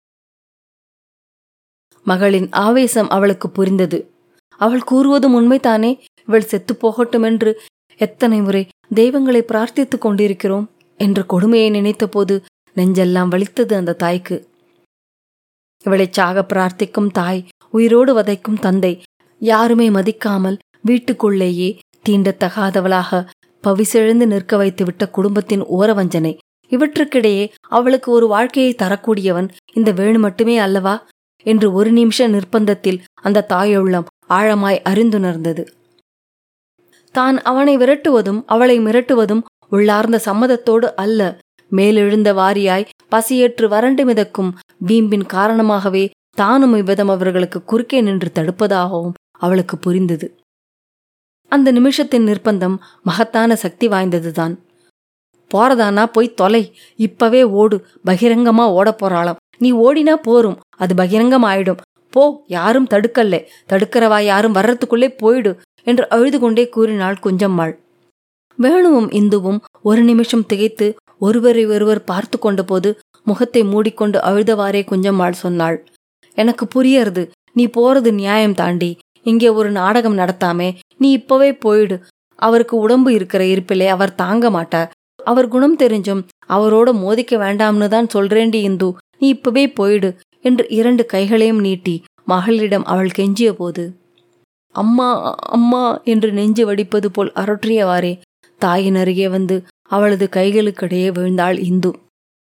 மகளின் ஆவேசம் அவளுக்கு புரிந்தது. அவள் கூறுவதும் உண்மைதானே. இவள் செத்து போகட்டும் என்று எத்தனை முறை தெய்வங்களை பிரார்த்தித்துக் கொண்டிருக்கிறோம் என்ற கொடுமையை நினைத்த போது நெஞ்செல்லாம் வலித்தது அந்த தாய்க்கு. இவளை சாக பிரார்த்திக்கும் தாய், உயிரோடு வதைக்கும் தந்தை, யாருமே மதிக்காமல் வீட்டுக்குள்ளேயே தீண்டத்தகாதவளாக பவிசெழுந்து நிற்க வைத்து விட்ட குடும்பத்தின் ஓரவஞ்சனை, இவற்றுக்கிடையே அவளுக்கு ஒரு வாழ்க்கையை தரக்கூடியவன் இந்த வேணு மட்டுமே அல்லவா என்று ஒரு நிமிஷ நிர்பந்தத்தில் அந்த தாயுள்ளம் ஆழமாய் அறிந்துணர்ந்தது. தான் அவனை விரட்டுவதும் அவளை மிரட்டுவதும் உள்ளார்ந்த சம்மதத்தோடு அல்ல, மேலெழுந்த வாரியாய் பசியேற்று வறண்டு மிதக்கும் வீம்பின் காரணமாகவே தானும் இவ்விதம் அவர்களுக்கு குறுக்கே நின்று தடுப்பதாகவும் அவளுக்கு புரிந்தது. அந்த நிமிஷத்தின் நிர்பந்தம் மகத்தான சக்தி வாய்ந்ததுதான். போறதானா போய் தொலை, இப்பவே ஓடு, பகிரங்கமா ஓடப் போறாளாம். நீ ஓடினா போரும், அது பகிரங்கம் ஆயிடும். போ, யாரும் தடுக்கல்லே, தடுக்கிறவா யாரும் வர்றதுக்குள்ளே போயிடு என்று அழுது கொண்டே கூறினாள் குஞ்சம்மாள். வேணுவும் இந்துவும் ஒரு நிமிஷம் திகைத்து ஒருவரை ஒருவர் பார்த்து கொண்ட போது முகத்தை மூடிக்கொண்டு அழுதவாறே குஞ்சம்மாள் சொன்னாள், எனக்கு புரியறது, நீ போறது நியாயம் தாண்டி. இங்கே ஒரு நாடகம் நடத்தாமே நீ இப்பவே போயிடு. அவருக்கு உடம்பு இருக்கிற இருப்பிலே அவர் தாங்க மாட்டார். அவர் குணம் தெரிஞ்சும் அவரோட மோதிக்க வேண்டாம்னு தான் சொல்றேண்டி இந்து, நீ இப்பவே போயிடு என்று 2 கைகளையும் நீட்டி மகளிடம் அவள் கெஞ்சிய போது, அம்மா அம்மா என்று நெஞ்சு வடிப்பது போல் அரற்றியவாறே தாயின் அருகே வந்து அவளது கைகளுக்கிடையே விழுந்தாள் இந்து.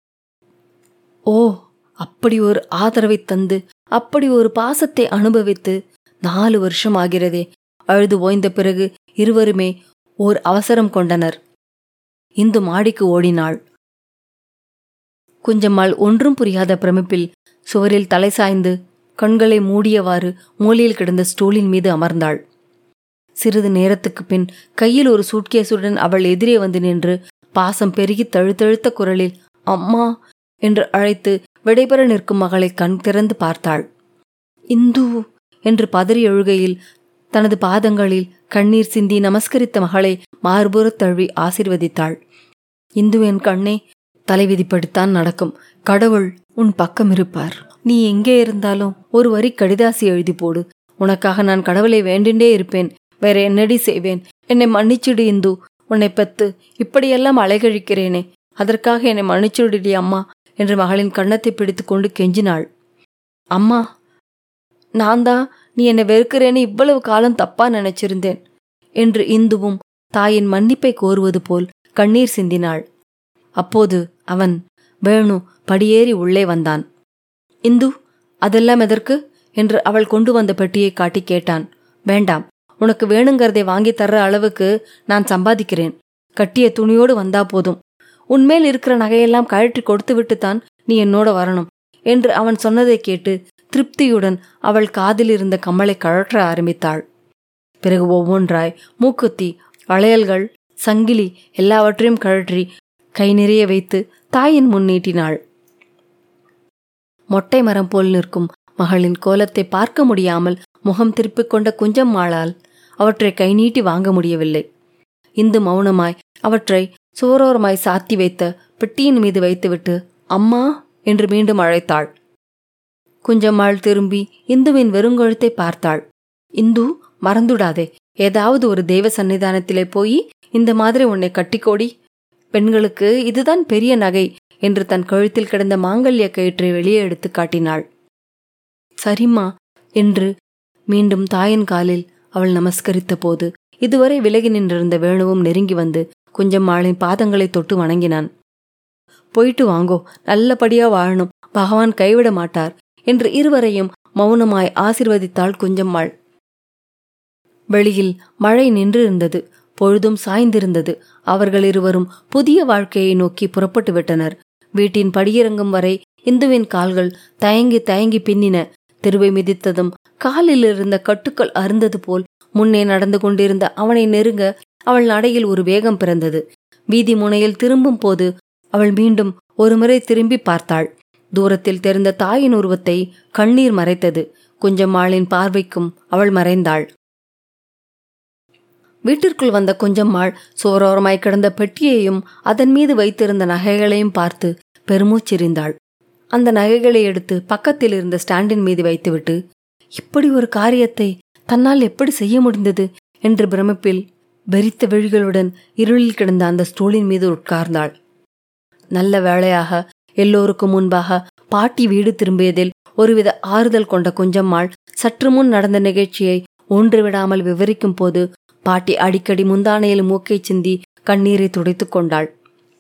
ஓ, அப்படி ஒரு ஆதரவை தந்து, அப்படி ஒரு பாசத்தை அனுபவித்து 4 வருஷம் ஆகிறதே. அழுது ஓய்ந்த பிறகு இருவருமே ஓர் அவசரம் கொண்டனர். இந்து மாடிக்கு ஓடினாள். குஞ்சம்மாள் ஒன்றும் புரியாத பிரமிப்பில் சுவரில் தலை சாய்ந்து கண்களை மூடியவாறு மூலையில் கிடந்த ஸ்டூலின் மீது அமர்ந்தாள். சிறிது நேரத்துக்கு பின் கையில் ஒரு சூட்கேசுடன் அவள் எதிரே வந்து நின்று பாசம் பெருகி தழுத்தழுத்த குரலில் அம்மா என்று அழைத்து விடைபெற நிற்கும் மகளை கண் திறந்து பார்த்தாள். இந்து என்று பதறி எழுகையில் தனது பாதங்களில் கண்ணீர் சிந்தி நமஸ்கரித்த மகளை மார்புறத் தழுவி ஆசீர்வதித்தாள். இந்து, என் கண்ணே, தலைவிதிப்படித்தான் நடக்கும். கடவுள் உன் பக்கம் இருப்பார். நீ எங்கே இருந்தாலும் ஒரு வரி கடிதாசி எழுதி போடு. உனக்காக நான் கடவுளை வேண்டிண்டே இருப்பேன். வேற என்னடி செய்வேன்? என்னை மன்னிச்சுடு இந்து. உன்னை பெத்து இப்படியெல்லாம் அலைகழிக்கிறேனே, அதற்காக என்னை மன்னிச்சுடுடி அம்மா என்று மகளின் கன்னத்தை பிடித்து கொண்டு கெஞ்சினாள். அம்மா, நான் தான் நீ என்னை வெறுக்கிறேன்னு இவ்வளவு காலம் தப்பா நினைச்சிருந்தேன் என்று இந்துவும் தாயின் மன்னிப்பை கோருவது போல் கண்ணீர் சிந்தினாள். அப்போது அவன், வேணு, படியேறி உள்ளே வந்தான். இந்து, அதெல்லாம் எதற்கு என்று அவள் கொண்டு வந்த பெட்டியை காட்டி கேட்டான். வேண்டாம், உனக்கு வேணுங்கிறதை வாங்கி தர்ற அளவுக்கு நான் சம்பாதிக்கிறேன். கட்டிய துணியோடு வந்தா போதும். உன்மேல் இருக்கிற நகையெல்லாம் கழற்றி கொடுத்து விட்டுத்தான் நீ என்னோட வரணும் என்று அவன் சொன்னதை கேட்டு திருப்தியுடன் அவள் காதில் இருந்த கம்மலை கழற்ற ஆரம்பித்தாள். பிறகு ஒவ்வொன்றாய் மூக்குத்தி, வளையல்கள், சங்கிலி எல்லாவற்றையும் கழற்றி கை நிறைய வைத்து தாயின் முன் நீட்டினாள். மொட்டை மரம் போல் நிற்கும் மகளின் கோலத்தை பார்க்க முடியாமல் முகம் திருப்பிக் கொண்ட குஞ்சம்மாளால் அவற்றை கை நீட்டி வாங்க முடியவில்லை. இந்து மௌனமாய் அவற்றை சுவரோரமாய் சாத்தி வைத்த பெட்டியின் மீது வைத்துவிட்டு அம்மா என்று மீண்டும் அழைத்தாள். குஞ்சம்மாள் திரும்பி இந்துவின் வெறுங்கழுத்தை பார்த்தாள். இந்து, மறந்துடாதே, ஏதாவது ஒரு தெய்வ சன்னிதானத்திலே போய் இந்த மாதிரி உன்னை கட்டிக்கோடி. பெண்களுக்கு இதுதான் பெரிய நகை என்று தன் கழுத்தில் கிடந்த மாங்கல்ய கயிற்றை வெளியே எடுத்து காட்டினாள். சரிம்மா என்று மீண்டும் தாயின் காலில் அவள் நமஸ்கரித்த போது இதுவரை விலகி நின்றிருந்த வேணுவும் நெருங்கி வந்து குஞ்சம்மாளின் பாதங்களை தொட்டு வணங்கினான். போயிட்டு வாங்கோ, நல்லபடியா வாழணும், பகவான் கைவிட மாட்டார் என்று இருவரையும் மௌனமாய் ஆசிர்வதித்தாள் குஞ்சம்மாள். வெளியில் மழை நின்றிருந்தது. பொழுதும் சாய்ந்திருந்தது. அவர்கள் இருவரும் புதிய வாழ்க்கையை நோக்கி புறப்பட்டு விட்டனர். வீட்டின் படியிறங்கும் வரை இந்துவின் கால்கள் தயங்கி தயங்கி பின்னின. தெருவை மிதித்ததும் காலில் இருந்த கட்டுக்கள் அருந்தது போல் முன்னே நடந்து கொண்டிருந்த அவனை நெருங்க அவள் நடையில் ஒரு வேகம் பிறந்தது. வீதி முனையில் திரும்பும் போது அவள் மீண்டும் ஒருமுறை திரும்பி பார்த்தாள். தூரத்தில் தெரிந்த தாயின் உருவத்தை கண்ணீர் மறைத்தது. குஞ்சம்மாளின் பார்வைக்கும் அவள் மறைந்தாள். வீட்டிற்குள் வந்த குஞ்சம்மாள் சோரோரமாய் கிடந்த பெட்டியையும் அதன் மீது வைத்திருந்த நகைகளையும் பார்த்து பெருமூச்செறிந்தாள். அந்த நகைகளை எடுத்து பக்கத்தில் இருந்த ஸ்டாண்டின் மீது வைத்துவிட்டு இப்படி ஒரு காரியத்தை தன்னால் எப்படி செய்ய முடிந்தது என்று பிரமிப்பில் வெறித்த விழிகளுடன் இருளில் கிடந்த அந்த ஸ்டூலின் மீது உட்கார்ந்தாள். நல்ல வேளையாக எல்லோருக்கும் முன்பாக பாட்டி வீடு திரும்பியதில் ஒருவித ஆறுதல் கொண்ட குஞ்சம்மாள் சற்று முன் நடந்த நிகழ்ச்சியை ஒன்று விடாமல் விவரிக்கும் போது பாட்டி அடிக்கடி முந்தானையில் மூக்கை சிந்தி கண்ணீரை துடைத்துக் கொண்டாள்.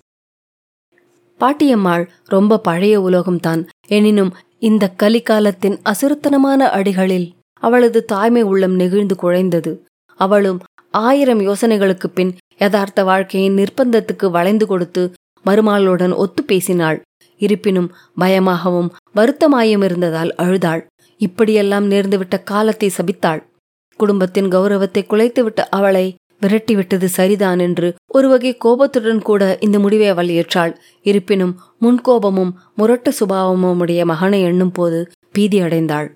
பாட்டியம்மாள் ரொம்ப பழைய உலோகம்தான். எனினும் இந்த கலிகாலத்தின் அசுரத்தனமான அடிகளில் அவளது தாய்மை உள்ளம் நெகிழ்ந்து குழைந்தது. அவளும் 1000 யோசனைகளுக்கு பின் யதார்த்த வாழ்க்கையின் நிர்பந்தத்துக்கு வளைந்து கொடுத்து மருமாளுடன் ஒத்து பேசினாள். இருப்பினும் பயமாகவும் வருத்தமாயும் இருந்ததால் அழுதாள். இப்படியெல்லாம் நேர்ந்துவிட்ட காலத்தை சபித்தாள். குடும்பத்தின் கௌரவத்தை குலைத்துவிட்ட அவளை விரட்டிவிட்டது சரிதான் என்று ஒரு வகை கோபத்துடன் கூட இந்த முடிவை அவள் ஏற்றாள். இருப்பினும் முன்கோபமும் முரட்டு சுபாவமும் உடைய மகனை எண்ணும் போது பீதி அடைந்தாள்.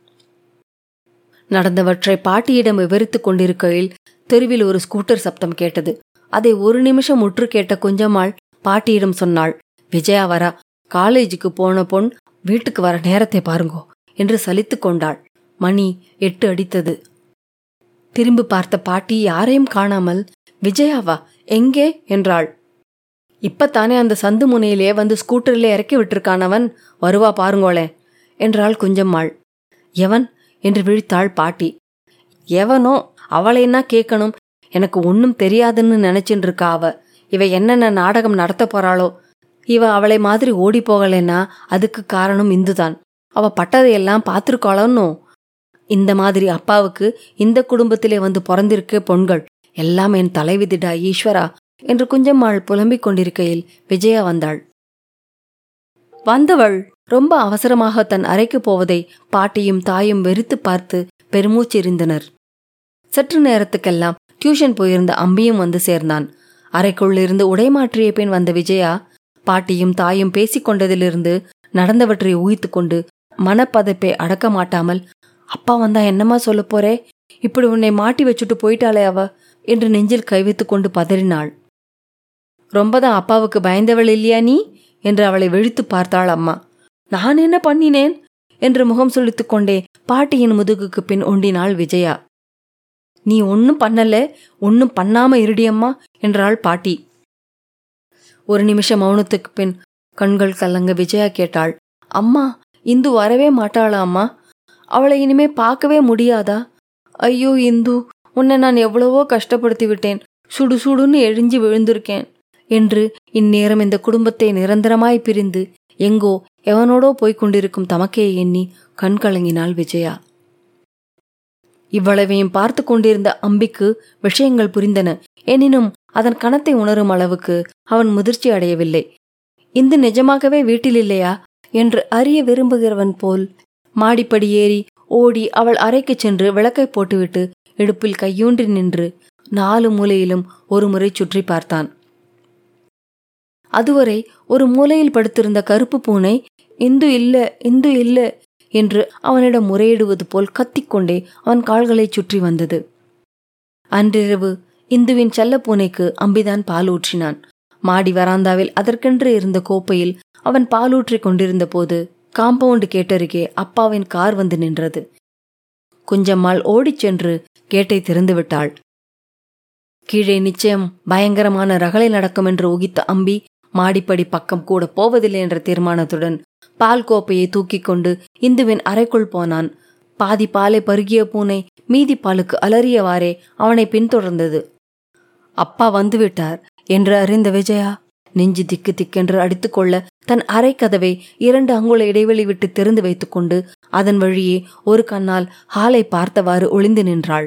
நடந்தவற்றை பாட்டியிடம் விவரித்துக் கொண்டிருக்கையில் தெருவில் ஒரு ஸ்கூட்டர் சப்தம் கேட்டது. அதை ஒரு நிமிஷம் உற்று கேட்ட குஞ்சம்மாள் பாட்டியிடம் சொன்னாள், விஜயா வரா, காலேஜுக்கு போன பொன் வீட்டுக்கு வர நேரத்தை பாருங்கோ என்று சலித்து கொண்டாள். மணி 8 அடித்தது. திரும்பி பார்த்த பாட்டி யாரையும் காணாமல், விஜயாவா, எங்கே என்றாள். இப்பத்தானே அந்த சந்து முனையிலே வந்து ஸ்கூட்டரிலே இறக்கி விட்டிருக்கானவன், வருவா பாருங்கோளே என்றாள் குஞ்சம்மாள். எவன் என்று விழித்தாள் பாட்டி. எவனோ, அவளைன்னா கேட்கணும், எனக்கு ஒன்னும் தெரியாதுன்னு நினைச்சுட்டு இருக்கா அவ. இவ என்னென்ன நாடகம் நடத்த போறாளோ. இவ அவளை மாதிரி ஓடி போகலைன்னா அதுக்கு காரணம் இந்துதான். அவ பட்டதையெல்லாம் பார்த்துருக்காளோன்னோ. இந்த மாதிரி அப்பாவுக்கு இந்த குடும்பத்திலே வந்து பிறந்திருக்க பொண்கள் எல்லாம் என் தலைவிதிடா ஈஸ்வரா என்று குஞ்சம்மாள் புலம்பிக் கொண்டிருக்கையில் விஜயா வந்தாள். வந்தவள் ரொம்ப அவசரமாக தன் அறைக்கு போவதை பாட்டியும் தாயும் வெறித்து பார்த்து பெருமூச்செறிந்தனர். சற்று நேரத்துக்கெல்லாம் டியூஷன் போயிருந்த அம்பியும் வந்து சேர்ந்தான். அறைக்குள்ளிருந்து உடைமாற்றிய பின் வந்த விஜயா பாட்டியும் தாயும் பேசிக்கொண்டதிலிருந்து நடந்தவற்றை ஊகித்து கொண்டு மனப்பதப்பை அடக்க மாட்டாமல், அப்பா வந்தா என்னம்மா சொல்ல போறே, இப்படி உன்னை மாட்டி வச்சுட்டு போயிட்டாளே அவ என்று நெஞ்சில் கைவித்து கொண்டு பதறினாள். ரொம்பதான் அப்பாவுக்கு பயந்தவள் இல்லையா நீ என்று அவளை விழித்து பார்த்தாள் அம்மா. நான் என்ன பண்ணினேன் என்று முகம் சுளித்துக் கொண்டே பாட்டியின் முதுகுக்கு பின் ஒண்டினாள் விஜயா. நீ ஒன்னும் பண்ணல, ஒன்னும் பண்ணாம இருடியம்மா என்றாள் பாட்டி. ஒரு நிமிஷம் மௌனத்துக்கு பின் கண்கள் கலங்க விஜயா கேட்டாள், அம்மா, இந்து வரவே மாட்டாளா அம்மா? அவளை இனிமே பார்க்கவே முடியாதா? ஐயோ இந்து, உன்னை நான் எவ்வளவோ கஷ்டப்படுத்தி விட்டேன், சுடு சுடுன்னு எழிஞ்சு விழுந்திருக்கேன் என்று இந்நேரம் இந்த குடும்பத்தை நிரந்தரமாய் பிரிந்து எங்கோ எவனோடோ போய்கொண்டிருக்கும் தமக்கையை எண்ணி கண் கலங்கினாள் விஜயா. இவ்வளவையும் பார்த்து கொண்டிருந்த அம்பிக்கு விஷயங்கள் புரிந்தன. எனினும் அதன் கணத்தை உணரும் அளவுக்கு அவன் முதிர்ச்சி அடையவில்லை. இந்து நிஜமாகவே வீட்டில் இல்லையா என்று அறிய விரும்புகிறவன் போல் மாடிப்படி ஏறி ஓடி அவள் அறைக்கு சென்று விளக்கை போட்டுவிட்டு இடுப்பில் கையூன்றி நின்று 4 மூலையிலும் ஒரு முறை சுற்றி பார்த்தான். அதுவரை ஒரு மூலையில் படுத்திருந்த கருப்பு பூனை இந்து இல்ல, இந்து இல்ல என்று அவனிடம் முறையிடுவது போல் கத்திக்கொண்டே அவன் கால்களை சுற்றி வந்தது. அன்றிரவு இந்துவின் செல்ல பூனைக்கு அம்பிதான் பால் ஊற்றினான். மாடி வராந்தாவில் அதற்கென்று இருந்த கோப்பையில் அவன் பாலூற்றிக் கொண்டிருந்த போது காம்பவுண்டு கேட்டருகே அப்பாவின் கார் வந்து நின்றது. குஞ்சம்மாள் ஓடிச் சென்று கேட்டை திறந்து விட்டாள். கீழே நிச்சயம் பயங்கரமான ரகளை நடக்கும் என்று ஊகித்த அம்பி மாடிப்படி பக்கம் கூட போவதில்லை என்ற தீர்மானத்துடன் பால் கோப்பையை தூக்கிக் கொண்டு இந்துவின் அறைக்குள் போனான். பாதி பாலை பருகிய பூனை மீதி பாலுக்கு அலறியவாறே அவனை பின்தொடர்ந்தது. அப்பா வந்துவிட்டார் என்று அறிந்த விஜயா நெஞ்சு திக்கு திக்கென்று அடித்துக்கொள்ள தன் அறை கதவை 2 அங்குல இடைவெளி விட்டு திறந்து வைத்துக்கொண்டு அதன் வழியே ஒரு கண்ணால் ஹாலை பார்த்தவாறு ஒளிந்து நின்றாள்.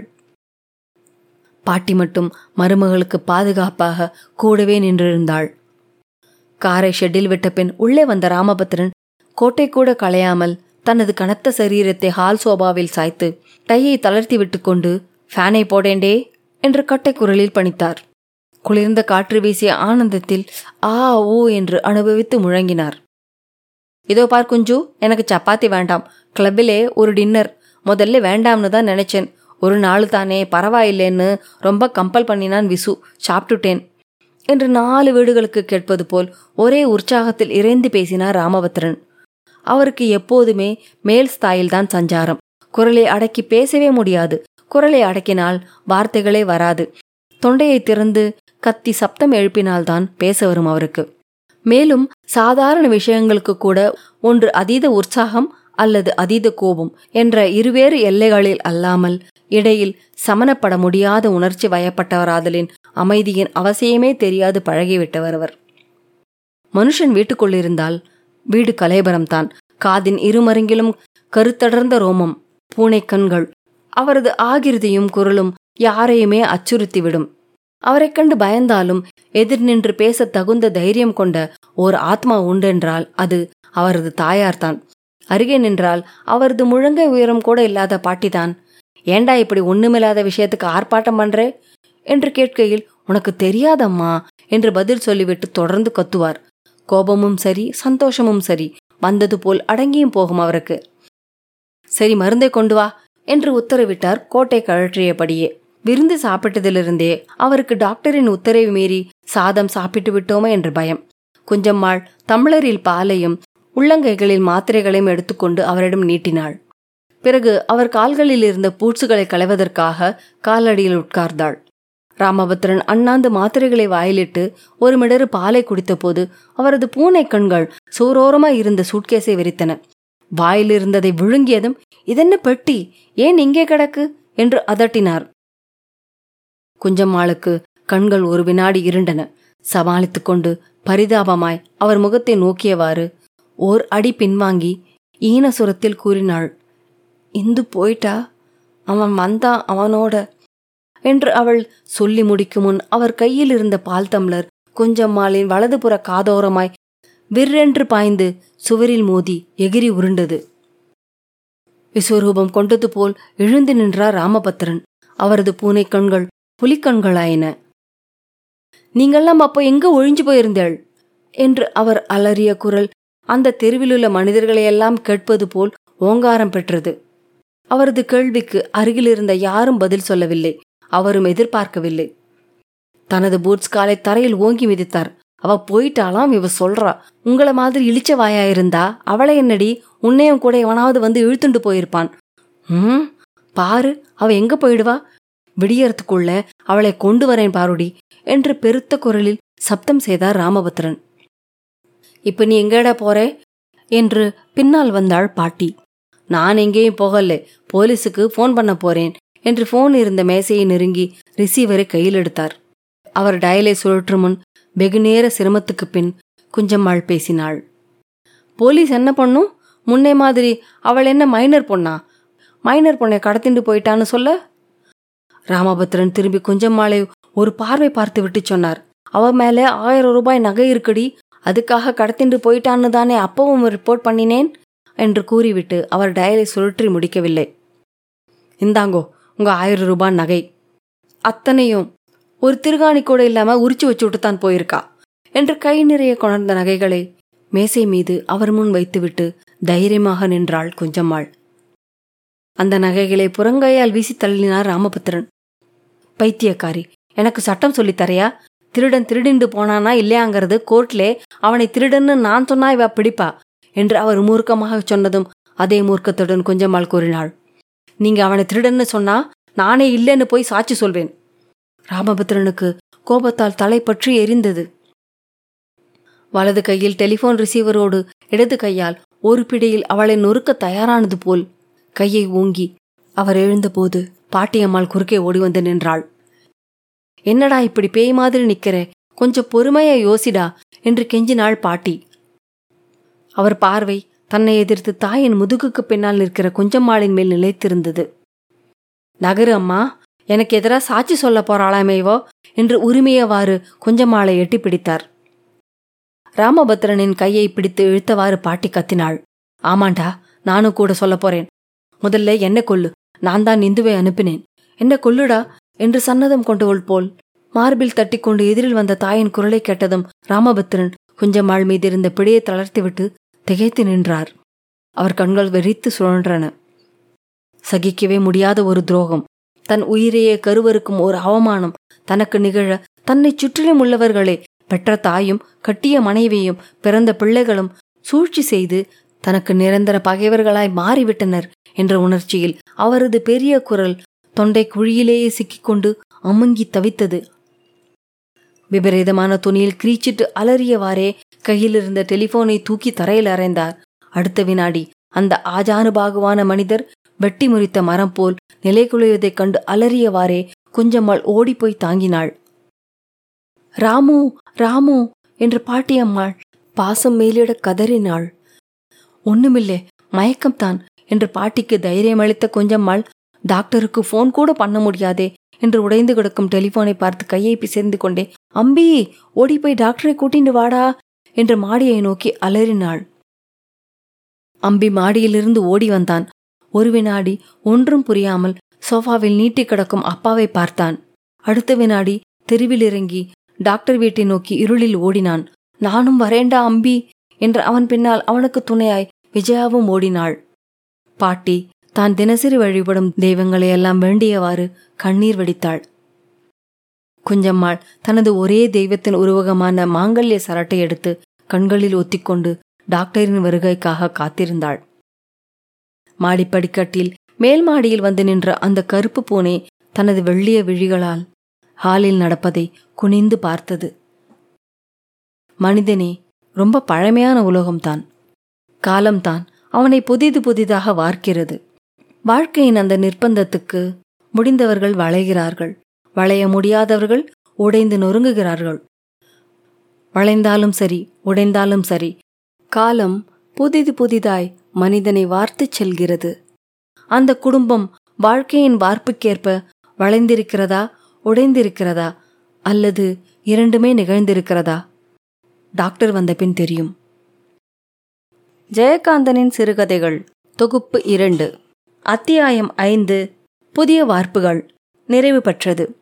பாட்டி மட்டும் மருமகளுக்கு பாதுகாப்பாக கூடவே நின்றிருந்தாள். காரை ஷெட்டில் விட்ட பின் உள்ளே வந்த ராமபத்திரன் கோட்டை கூட களையாமல் தனது கனத்த சரீரத்தை ஹால் சோபாவில் சாய்த்து டையை தளர்த்தி விட்டு கொண்டு ஃபேனை போடேண்டே என்று கட்டை குரலில் பணித்தார். குளிர்ந்த காற்று வீசிய ஆனந்தத்தில் ஆ ஊ என்று அனுபவித்து முழங்கினார். இதோ பார் குஞ்சு, எனக்கு சப்பாத்தி வேண்டாம், கிளப்பிலே ஒரு டின்னர். முதல்ல வேண்டாம்னு தான் நினைச்சேன், ஒரு நாள் தானே பரவாயில்லைன்னு ரொம்ப கம்பல் பண்ணினான் விசு, சாப்பிட்டுட்டேன் என்று 4 வீடுகளுக்கு கேட்பது போல் ஒரே உற்சாகத்தில் இறைந்து பேசினார் ராமபத்திரன். அவருக்கு எப்போதுமே மேல் ஸ்தாயில்தான் சஞ்சாரம். குரலை அடக்கி பேசவே முடியாது. குரலை அடக்கினால் வார்த்தைகளே வராது. தொண்டையை திறந்து கத்தி சப்தம் எழுப்பினால்தான் பேச வரும் அவருக்கு. மேலும் சாதாரண விஷயங்களுக்கு கூட ஒன்று அதீத உற்சாகம் அல்லது அதீத கோபம் என்ற இருவேறு எல்லைகளில் அல்லாமல் இடையில் சமனப்பட முடியாத உணர்ச்சி வயப்பட்டவராதலின் அமைதியின் அவசியமே தெரியாது பழகிவிட்டவர் அவர். மனுஷன் வீட்டுக்குள்ளிருந்தால் வீடு கலேபரம்தான். காதின் இருமருங்கிலும் கருத்தடர்ந்த ரோமம், பூனை கண்கள். அவரது ஆகிருதியும் குரலும் யாரையுமே அச்சுறுத்திவிடும். அவரை கண்டு பயந்தாலும் எதிர் நின்று பேச தகுந்த தைரியம் கொண்ட ஓர் ஆத்மா உண்டென்றால் அது அவரது தாயார்தான். அருகே நின்றால் அவரது முழங்கை உயரம் கூட இல்லாத பாட்டிதான். ஏண்டா இப்படி ஒண்ணுமில்லாத விஷயத்துக்கு ஆர்ப்பாட்டம் பண்றே என்று கேட்கையில், உனக்கு தெரியாதம்மா என்று பதில் சொல்லிவிட்டு தொடர்ந்து கத்துவார். கோபமும் சரி, சந்தோஷமும் சரி, வந்தது போல் அடங்கியும் போகும் அவருக்கு. சரி, மருந்தை கொண்டு வா என்று உத்தரவிட்டார் கோட்டை கழற்றியபடியே. விருந்து சாப்பிட்டதிலிருந்தே அவருக்கு டாக்டரின் உத்தரவை மீறி சாதம் சாப்பிட்டு விட்டோமே என்ற பயம். குஞ்சம்மாள் டம்ளரில் பாலையும் உள்ளங்கைகளில் மாத்திரைகளையும் எடுத்துக்கொண்டு அவரிடம் நீட்டினாள். பிறகு அவர் கால்களில் இருந்த பூட்சுகளை களைவதற்காக காலடியில் உட்கார்ந்தாள். ராமபத்ரன் அண்ணாந்து மாத்திரைகளை வாயிலிட்டு ஒரு மிடறு பாலை குடித்தபோது அவரது பூனை கண்கள் சோரோரமாய் இருந்த சூட்கேஸை விரித்தன. வாயிலிருந்ததை விழுங்கியதும், இதென்ன பெட்டி, ஏன் இங்கே கிடக்கு என்று அதட்டினார். குஞ்சம்மாளுக்கு கண்கள் ஒரு வினாடி இருண்டன. சமாளித்துக் கொண்டு பரிதாபமாய் அவர் முகத்தை நோக்கியவாறு ஓர் அடி பின்வாங்கி ஈனசுரத்தில் கூறினாள், இந்து போயிட்டா, அவன் வந்தா அவனோட என்று அவள் சொல்லி முடிக்கும் முன் அவர் கையில் இருந்த பால் டம்ளர் குஞ்சம்மாளின் வலதுபுற காதோரமாய் விற்றென்று பாய்ந்து சுவரில் மோதி எகிரி உருண்டது. விஸ்வரூபம் கொண்டது போல் எழுந்து நின்றார் ராமபத்ரன். அவரது பூனை கண்கள் புலிக்கண்களாயின. நீங்கள்லாம் அப்போ எங்க ஒழிஞ்சு போயிருந்தேள் என்று அவர் அலறிய குரல் அந்த தெருவிலுள்ள மனிதர்களையெல்லாம் கேட்பது போல் ஓங்காரம் பெற்றது. அவரது கேள்விக்கு அருகிலிருந்த யாரும் பதில் சொல்லவில்லை. அவரும் எதிர்பார்க்கவில்லை. தனது பூட்ஸ் காலை தரையில் ஓங்கி மிதித்தார். அவ போயிட்டாலாம், இவ சொல்றா. உங்களை மாதிரி இழிச்ச வாயாயிருந்தா அவளை என்னடி, உன்னையும் கூட எவனாவது வந்து இழுத்துண்டு போயிருப்பான். பாரு, அவ எங்க போயிடுவா, விடியறதுக்குள்ள அவளை கொண்டு வரேன் பாருடி என்று பெருத்த குரலில் சப்தம் செய்தார் ராமபத்ரன். இப்ப நீ எங்கடா போறே என்று பின்னால் வந்தாள் பாட்டி. நான் எங்கேயும் போகல, போலீஸுக்கு போன் பண்ண போறேன் என்று போன் இருந்த மேசையை நெருங்கி ரிசீவரை கையில் எடுத்தார். அவர் டயலை சுழற்றும் முன் வெகுநேர சிரமத்துக்கு பின் குஞ்சம்மாள் பேசினாள். போலீஸ் என்ன பண்ணும், முன்னே மாதிரி அவள் என்ன மைனர் பொண்ணா, மைனர் பொண்ணை கடத்திண்டு போயிட்டான்னு சொல்ல? ராமபத்ரன் திரும்பி குஞ்சம்மாளை ஒரு பார்வை பார்த்து விட்டு சொன்னார். அவ மேல 1000 ரூபாய் நகை இருக்குடி, அதுக்காக கடத்திண்டு போயிட்டான்னு தானே அப்பவும் ரிப்போர்ட் பண்ணினேன் என்று கூறிவிட்டு அவர் டயலை சுழற்றி முடிக்கவில்லை. இந்தாங்கோ உங்க 1000 ரூபாய் நகை, அத்தனையும் ஒரு திருகாணி கூட இல்லாம உரிச்சு வச்சு விட்டுத்தான் போயிருக்கா என்று கை நிறைய கொணர்ந்த நகைகளை மேசை மீது அவர் முன் வைத்துவிட்டு தைரியமாக நின்றாள் குஞ்சம்மாள். அந்த நகைகளை புறங்கையால் வீசி தள்ளினார் ராமபத்ரன். பைத்தியக்காரி, எனக்கு சட்டம் சொல்லித்தரையா? திருடன் திருடிண்டு போனானா இல்லையாங்கிறது கோர்ட்லே அவனை திருடன்னு நான் சொன்னா இவ பிடிப்பா என்று அவர் மூர்க்கமாக சொன்னதும் அதே மூர்க்கத்துடன் குஞ்சம்மாள் கூறினாள். நீங்க அவனை திருடன்னு சொன்னா நானே இல்லைன்னு போய் சாட்சி சொல்வேன். ராமபத்ரனுக்கு கோபத்தால் தலை பற்றி எரிந்தது. வலது கையில் டெலிபோன் ரிசீவரோடு இடது கையால் ஒரு பிடியில் அவளை நொறுக்க தயாரானது போல் கையை ஓங்கி அவர் எழுந்தபோது பாட்டியம்மாள் குறுக்கே ஓடி வந்து நின்றாள். என்னடா இப்படி பேய் மாதிரி நிக்கிற, கொஞ்சம் பொறுமையா யோசிடா என்று கெஞ்சினாள் பாட்டி. அவர் பார்வை தன்னை எதிர்த்து தாயின் முதுகுக்கு பின்னால் நிற்கிற குஞ்சம்மாளின் மேல் நிலைத்திருந்தது. நகரு அம்மா, எனக்கு எதிராக சாட்சி சொல்ல போறாளாமேவோ என்று உரிமையவாறு குஞ்சம்மாளை எட்டி பிடித்தார். ராமபத்ரனின் கையை பிடித்து இழுத்தவாறு பாட்டி கத்தினாள். ஆமாண்டா, நானும் கூட சொல்ல போறேன். முதல்ல என்ன கொல்லு, நான் தான் இந்துவை அனுப்பினேன், என்ன கொல்லுடா என்று சன்னதம் கொண்டவள் போல் மார்பில் தட்டிக்கொண்டு எதிரில் வந்த தாயின் குரலை கேட்டதும் ராமபத்ரன் குஞ்சம்மாள் மீது இருந்த பிடியை தளர்த்திவிட்டு திகைத்து நின்றார். அவர் கண்கள் வெறித்து சுழன்றன. சகிக்கவே முடியாத ஒரு துரோகம், தன் உயிரையே கருவருக்கும் ஒரு அவமானம் தனக்கு நிகழ தன்னை சுற்றிலும் உள்ளவர்களே, பெற்ற தாயும் கட்டிய மனைவியும் பிறந்த பிள்ளைகளும் சூழ்ச்சி செய்து தனக்கு நிரந்தர பகைவர்களாய் மாறிவிட்டனர் என்ற உணர்ச்சியில் அவரது பெரிய குரல் தொண்டை குழியிலேயே சிக்கிக்கொண்டு அமுங்கி தவித்தது. விபரீதமான துணியில் கிரீச்சிட்டு அலறியவாறே கையிலிருந்த டெலிபோனை தூக்கி தரையில் அறைந்தார். அடுத்த வினாடி அந்த ஆஜானுபாகுவான மனிதர் வெட்டி முறித்த மரம் போல் நிலை குலைவதைக் கண்டு அலறியவாறே குஞ்சம்மாள் ஓடிப்போய் தாங்கினாள். ராமு ராமு என்று பாட்டியம்மாள் பாசம் மேலிட கதறினாள். ஒண்ணுமில்லே, மயக்கம்தான் என்று பாட்டிக்கு தைரியம் அளித்த குஞ்சம்மாள், டாக்டருக்கு போன் கூட பண்ண முடியாதே என்று உடைந்து கிடக்கும் டெலிபோனை பார்த்து கையை பிசைந்து கொண்டே, அம்பி ஓடிப்போய் டாக்டரை கூட்டிண்டு வாடா என்று மாடியை நோக்கி அலறினாள். அம்பி மாடியிலிருந்து ஓடி வந்தான். ஒரு வினாடி ஒன்றும் புரியாமல் சோஃபாவில் நீட்டி கிடக்கும் அப்பாவை பார்த்தான். அடுத்த வினாடி தெருவில் இறங்கி டாக்டர் வீட்டை நோக்கி இருளில் ஓடினான். நானும் வரேண்டா அம்பி என்று அவன் பின்னால் அவனுக்கு துணையாய் விஜயாவும் ஓடினாள். பாட்டி தான் தினசரி வழிபடும் தெய்வங்களையெல்லாம் வேண்டியவாறு கண்ணீர் வடித்தாள். குஞ்சம்மாள் தனது ஒரே தெய்வத்தின் உருவகமான மாங்கல்ய சரட்டை எடுத்து கண்களில் ஒத்திக்கொண்டு டாக்டரின் வருகைக்காக காத்திருந்தாள். மாடிப்படிக்கட்டில் மேல் மாடியில் வந்து நின்ற அந்த கருப்பு பூனை தனது வெள்ளிய விழிகளால் ஹாலில் நடப்பதை குனிந்து பார்த்தது. மனிதனே ரொம்ப பழமையான உலகம்தான். காலம்தான் அவனை புதிதாக வார்க்கிறது. வாழ்க்கையின் அந்த நிர்பந்தத்துக்கு முடிந்தவர்கள் வளைகிறார்கள், வளைய முடியாதவர்கள் உடைந்து நொறுங்குகிறார்கள். வளைந்தாலும் சரி, உடைந்தாலும் சரி, காலம் புதிதாய் மனிதனை வார்த்துச் செல்கிறது. அந்த குடும்பம் வாழ்க்கையின் வார்ப்புக்கேற்ப வளைந்திருக்கிறதா, உடைந்திருக்கிறதா, அல்லது இரண்டுமே நிகழ்ந்திருக்கிறதா? டாக்டர் வந்த பின் தெரியும். ஜெயகாந்தனின் சிறுகதைகள் தொகுப்பு 2 அத்தியாயம் 5 புதிய வார்ப்புகள் நிறைவு பெற்றது.